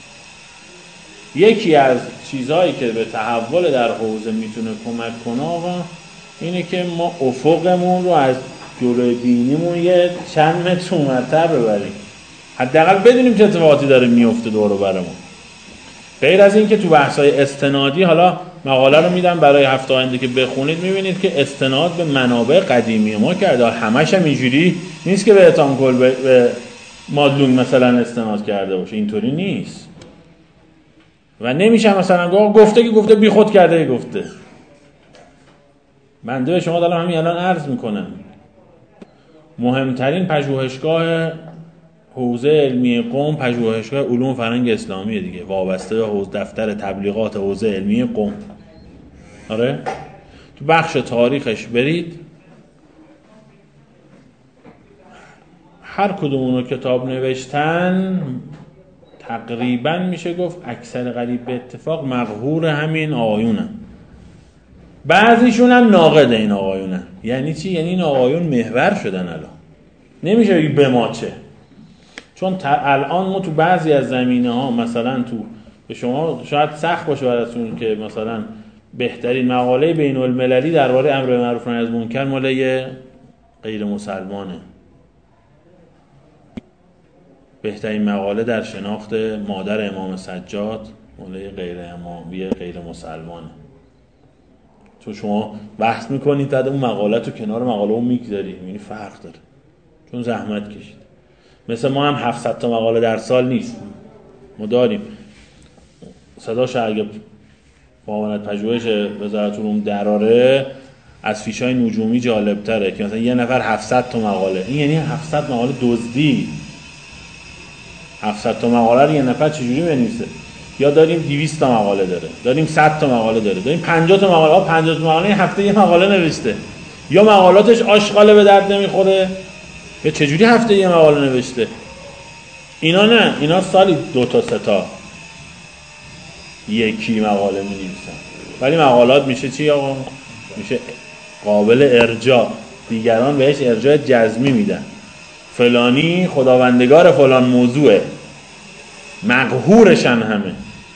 یکی از چیزهایی که به تحول در حوزه میتونه کمک کنه آقا اینه که ما افقمون رو از جلوی بینیمون یه چند متر اونورتر ببریم، حداقل بدونیم چه اتفاقاتی داره میفته دور و برمون. غیر از این که تو بحث‌های استنادی، حالا مقاله رو میدم برای هفته آینده که بخونید، میبینید که استناد به منابع قدیمی ما کرده. همش هم اینجوری نیست که به اتانکل به مادلون مثلا استناد کرده باشه، اینطوری نیست. و نمیشه مثلا گفته که گفته بی خود کرده گفته. بنده به شما دارم همین الان عرض میکنم مهمترین پژوهشگاه حوزه علمی قم پژوهشگاه علوم فرهنگ اسلامی دیگه، وابسته به حوزه دفتر تبلیغات حوزه علمی قم. آره تو بخش تاریخش برید، هر کدوم اونو کتاب نوشتن تقریبا میشه گفت اکثر قریب به اتفاق مقهور همین آقایونن. بعضیشون هم ناقد این آقایونن. یعنی چی؟ یعنی این آقایون محور شدن الان. نمیشه بگی به ما چه، چون الان ما تو بعضی از زمینه ها مثلا تو به شما شاید سخت باشه براتون که مثلا بهترین مقاله بین المللی درباره امر معروف و نهی از منکر مال غیر مسلمانه، بهترین مقاله در شناخت مادر امام سجاد مال غیر امامی غیر مسلمانه. تو شما بحث میکنید بعد اون مقاله تو کنار مقاله اون میگذاری، میبینی فرق داره، چون زحمت کشید. مثل ما هم هفتصد تا مقاله در سال نیست، ما داریم صداش اگه معاونت پژوهش وزارت علوم دراره از فیشای نجومی جالب تره که مثلا یه نفر هفتصد تا مقاله، این یعنی هفتصد مقاله دزدی. هفتصد تا مقاله رو یه نفر چجوری بنویسه؟ یا داریم دویست تا مقاله داره، داریم صد تا مقاله داره، داریم پنجاه تا مقاله. ها پنجاه تا مقاله هفته یه مقاله نوشته، یا مقالاتش آشغاله به درد نمیخوره، یا چجوری هفته یه مقاله نوشته. اینا نه، اینا سالی دو تا سه تا یکی مقاله می‌نویسن، ولی مقالات میشه چی آقا؟ میشه قابل ارجاع، دیگران بهش ارجاع جزمی میدن. فلانی خداوندگار فلان موضوعه، مقهورشن همه.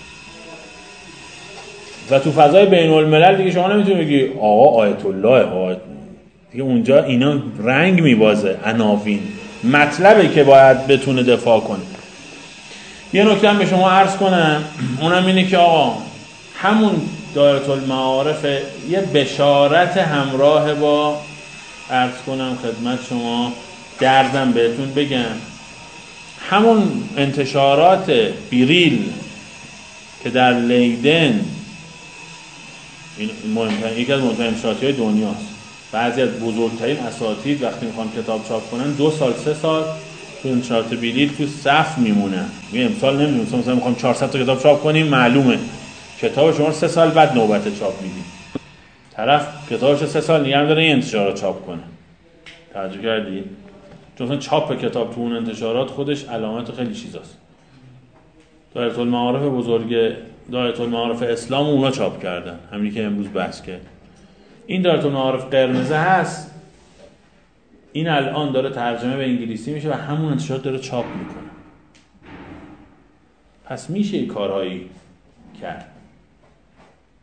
و تو فضای بین الملل دیگه شما نمیتونی بگی آقا آیت الله آیت دیگه، اونجا اینا رنگ میبازه، عناوین مطلبه که باید بتونه دفاع کنه. یه نکته هم به شما عرض کنم، اونم اینه که آقا همون دایره المعارف یه بشارت همراه با عرض کنم خدمت شما، دردم بهتون بگم، همون انتشارات بیریل که در لیدن این مهمترین یکی از مهمترین انتشارات‌های دنیاست. بعضی از بزرگترین اساتید وقتی میخوان کتاب چاپ کنن دو سال سه سال تو انتشارات بیریل تو صف میمونن. میگم امسال نمیدونم مثلا میخوام چهارصد تا کتاب چاپ کنیم، معلومه کتاب شما سه سال بعد نوبت چاپ میدید. طرف کتابش سه سال نگه داره این انتشارات چاپ کنه. توجه کردی؟ چون مثلا چاپ کتاب تو اون انتشارات خودش علامت خیلی چیزاست. دایره المعارف بزرگ دایره المعارف اسلام اونا چاپ کردن، همین که امروز بحث کرد. این دایره المعارف قرمزه هست، این الان داره ترجمه به انگلیسی میشه و همون انتشارات داره چاپ میکنه. پس میشه این کارهایی کرد.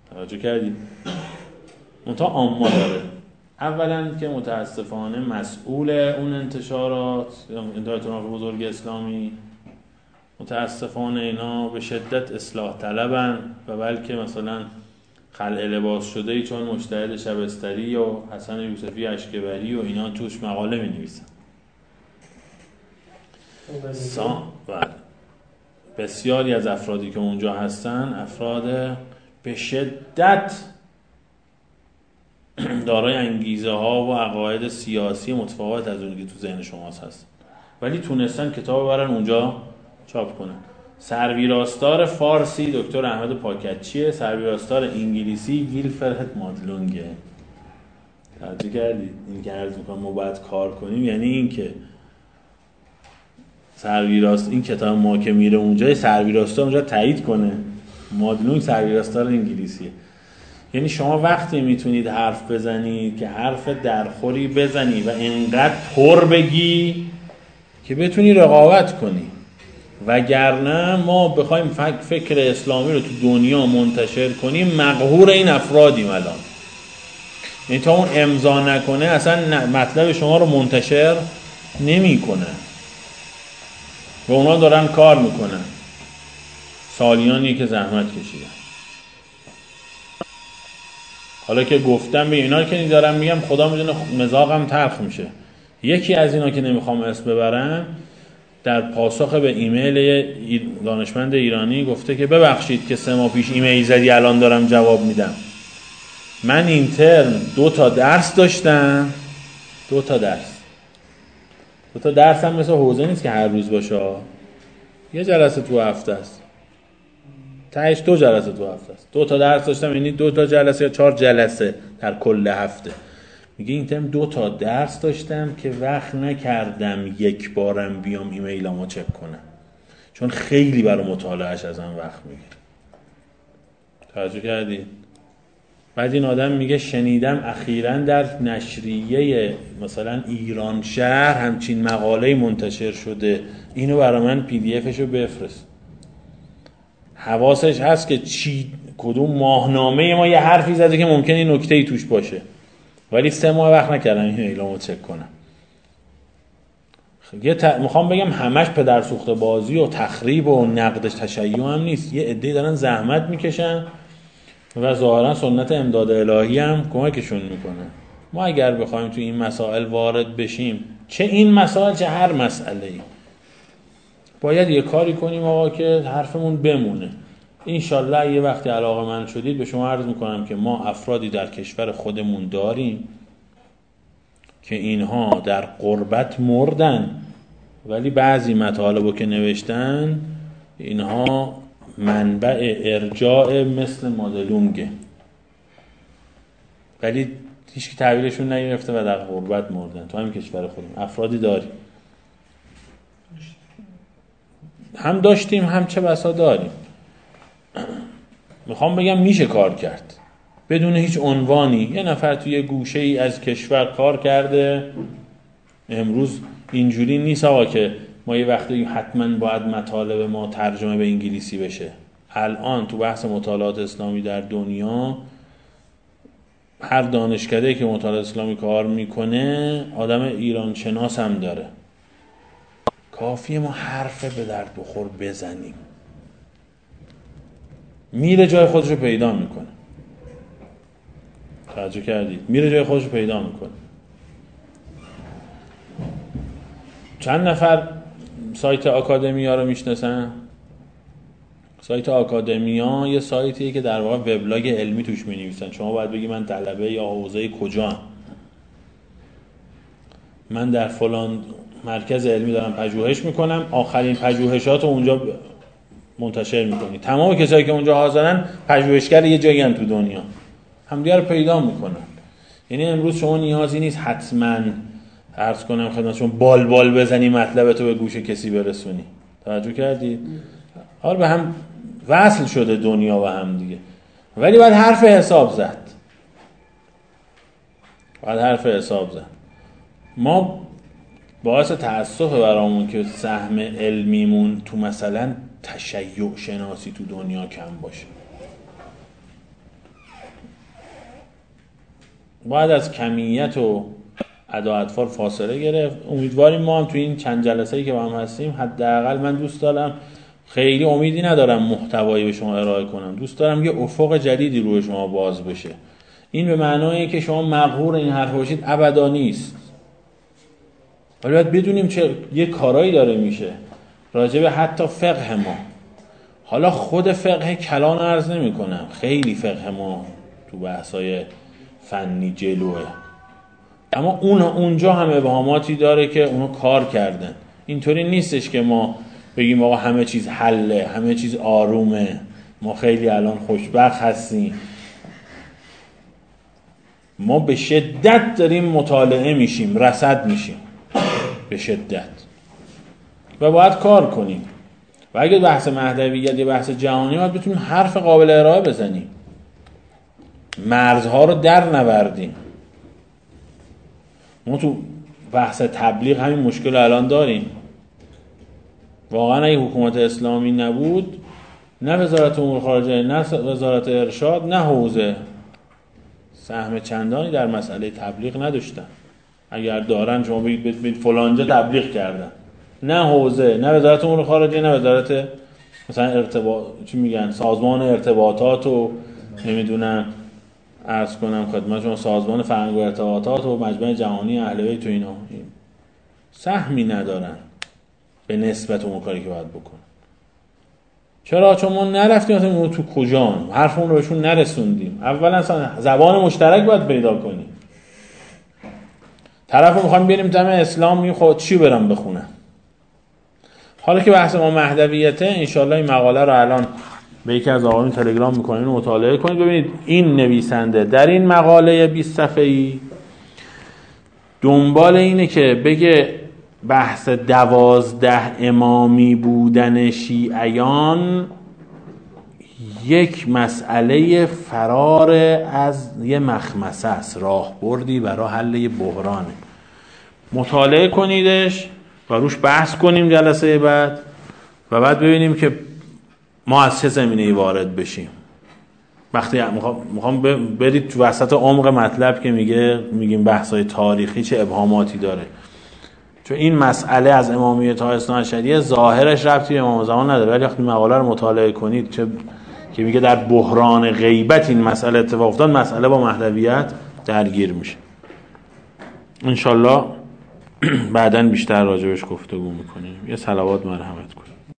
توجه کردید؟ منتها آما داره. اولا که متاسفانه مسئول اون انتشارات انتشارات بزرگ اسلامی متاسفانه اینا به شدت اصلاح طلبن و بلکه مثلا خلع لباس شده ای چون مجتهد شبستری و حسن یوسفی اشکبری و اینا توش مقاله می نویسن. سا... بسیاری از افرادی که اونجا هستن افراد به شدت دارای انگیزه ها و عقاید سیاسی متفاوت از اونی که تو ذهن شماست هست، ولی تونستن کتاب ببرن اونجا چاپ کنن. سرویراستار فارسی دکتر احمد پاکتچیه، سرویراستار انگلیسی ویلفرد مادلونگه. توجه کردید؟ این که عرض میکنم ما باید کار کنیم یعنی این که سرویراست این کتاب ما که میره اونجا سرویراستار اونجا تایید کنه. مادلونگ سرویراستار انگلیسیه. یعنی شما وقتی میتونید حرف بزنید که حرف درخوری بزنی و اینقدر پر بگی که بتونی رقابت کنی، وگرنه ما بخوایم فکر اسلامی رو تو دنیا منتشر کنیم مقهور این افرادیم الان. یعنی تا اون امضا نکنه اصلا مطلب شما رو منتشر نمی کنه و اونا دارن کار میکنن سالیانی که زحمت کشیدن. حالا که گفتم به اینا که دارم میگم خدا میدونه مزاقم تلخ میشه. یکی از اینا که نمیخوام اسم ببرم در پاسخ به ایمیل دانشمند ایرانی گفته که ببخشید که سه ماه پیش ایمیل زدی الان دارم جواب میدم. من این ترم دو تا درس داشتم، دو تا درس دو تا درس هم مثل حوزه نیست که هر روز باشه، یه جلسه تو هفته است، تهش دو جلسه تو هفته است. دو تا درس داشتم یعنی دو تا جلسه یا چهار جلسه در کل هفته. میگه این ترم دو تا درس داشتم که وقت نکردم یک بارم بیام ایمیلامو چک کنم چون خیلی برای مطالعهش ازم وقت میگیره. توجه کردی؟ بعد این آدم میگه شنیدم اخیراً در نشریه مثلا ایران شهر همچین مقاله منتشر شده، اینو برای من پی دی افشو بفرست. حواسش هست که چی کدوم ماهنامه ما یه حرفی زده که ممکنه این نکته‌ای توش باشه، ولی سه ماه وقت نکردم این ایمیلامو چک کنم. یه ت... میخوام بگم همش پدر سوخته بازی و تخریب و نقدش تشیع هم نیست. یه عده‌ای دارن زحمت میکشن و ظاهرا سنت امداد الهی هم کمکشون میکنه. ما اگر بخوایم تو این مسائل وارد بشیم، چه این مسائل چه هر مسئله‌ای، باید یه کاری کنیم آقا که حرفمون بمونه. انشالله یه وقتی علاقه‌مند شدید به شما عرض میکنم که ما افرادی در کشور خودمون داریم که اینها در غربت مردن، ولی بعضی مطالبو که نوشتن اینها منبع ارجاع مثل مادلونگه، ولی هیچ کی تحویلشون نگرفته و در غربت مردن. تو همین کشور خودمون افرادی داریم، هم داشتیم هم چه بسا داریم. میخوام بگم میشه کار کرد بدون هیچ عنوانی. یه نفر توی یه گوشه ای از کشور کار کرده. امروز اینجوری نیست آقا که ما یه وقتی حتما باید مطالب ما ترجمه به انگلیسی بشه. الان تو بحث مطالعات اسلامی در دنیا هر دانشکده‌ای که مطالعات اسلامی کار میکنه آدم ایران شناس هم داره. کافیه ما حرف به درد بخور بزنیم، میره جای خودش رو پیدا میکنه. توجه کردید؟ میره جای خودش رو پیدا میکنه. چند نفر سایت آکادمیا رو میشناسن؟ سایت آکادمیا یه سایتیه که در واقع وبلاگ علمی توش مینویسن. شما باید بگی من طلبه یا حوزه کجا، من در فلان مرکز علمی دارم پژوهش میکنم، آخرین پژوهشات رو اونجا منتشر میکنی. تمام کسایی که اونجا حاضرن پژوهشگر یه جایی هم تو دنیا همدیگه رو پیدا میکنن. یعنی امروز شما نیازی نیست حتما عرض کنم خدمت شما بال بال بزنی مطلبتو به گوش کسی برسونی. توجه کردید؟ حالا به هم وصل شده دنیا و هم دیگه، ولی باید حرف حساب زد. باید حرف حساب زد. ما باعث تأسف برامون که سهم علمیمون تو مثلا تشیع شناسی تو دنیا کم باشه. باید از کمیت و ادا اطفال فاصله گرفت. امیدواریم ما هم توی این چند جلسه‌ای که با هم هستیم، حداقل من دوست دارم، خیلی امیدی ندارم محتوایی به شما ارائه کنم، دوست دارم یه افق جدیدی روی شما باز بشه. این به معنای که شما مغرور این حرف باشید ابدا نیست، ولی باید بدونیم چه یه کارایی داره میشه راجع به حتی فقه ما. حالا خود فقه کلان عرض نمی کنم، خیلی فقه ما تو بحثای فنی جلوه، اما اون اونجا هم ابهاماتی داره که اونو کار کردن. اینطوری نیستش که ما بگیم آقا همه چیز حله، همه چیز آرومه، ما خیلی الان خوشبخت هستیم. ما به شدت داریم مطالعه میشیم، رصد میشیم به شدت و باید کار کنیم. و اگه بحث مهدویت یا بحث جهانی باید بتونیم حرف قابل ارائه بزنیم، مرزها رو در نوردیم. ما تو بحث تبلیغ همین مشکل الان داریم. واقعا اگه حکومت اسلامی نبود، نه وزارت امور خارجه، نه وزارت ارشاد، نه حوزه سهم چندانی در مسئله تبلیغ نداشتن. اگر دارن شما بگید بگید فلانجا تبلیغ کردن، نه حوزه، نه وزارت امور خارجه، نه وزارت مثلا ارتباط چی میگن سازمان ارتباطات و نمیدونم عرض کنم خدمت شما سازمان فرهنگ و ارتباطات و مجمع جهانی اهل بیت و اینا سهمی ندارن به نسبت اون کاری که باید بکنن. چرا؟ چون ما نرفتیم مثلا اون تو کجان حرفمون رو بهشون نرسوندیم. اولا زبان مشترک باید پیدا کنیم. طرفو میخوایم بریم دم اسلام، می خود چی برام بخونم؟ حالا که بحث ما مهدویته، انشالله این مقاله رو الان به یکی از آقایون تلگرام میکنین و مطالعه کنید. ببینید این نویسنده در این مقاله بیست صفحه‌ای دنبال اینه که بگه بحث دوازده امامی بودن شیعیان یک مسئله فرار از یه مخمسه است، راهبردی برای حل یه بحرانه. مطالعه کنیدش و روش بحث کنیم جلسه بعد و بعد ببینیم که ما از چه زمینه‌ای وارد بشیم. وقتی میخوام برید تو وسط عمق مطلب که میگه میگیم بحث‌های تاریخی چه ابهاماتی داره، چون این مسئله از امامیه تا اثنا عشریه ظاهرش ربطی به امام زمان نداره، ولی وقتی مقاله رو مطالعه کنید چه که میگه در بحران غیبت این مسئله اتفاق افتاد، مسئله با مهدویت درگیر میشه. انشالله بعداً بیشتر راجبش گفتگو میکنیم. یه صلوات مرحمت کنیم.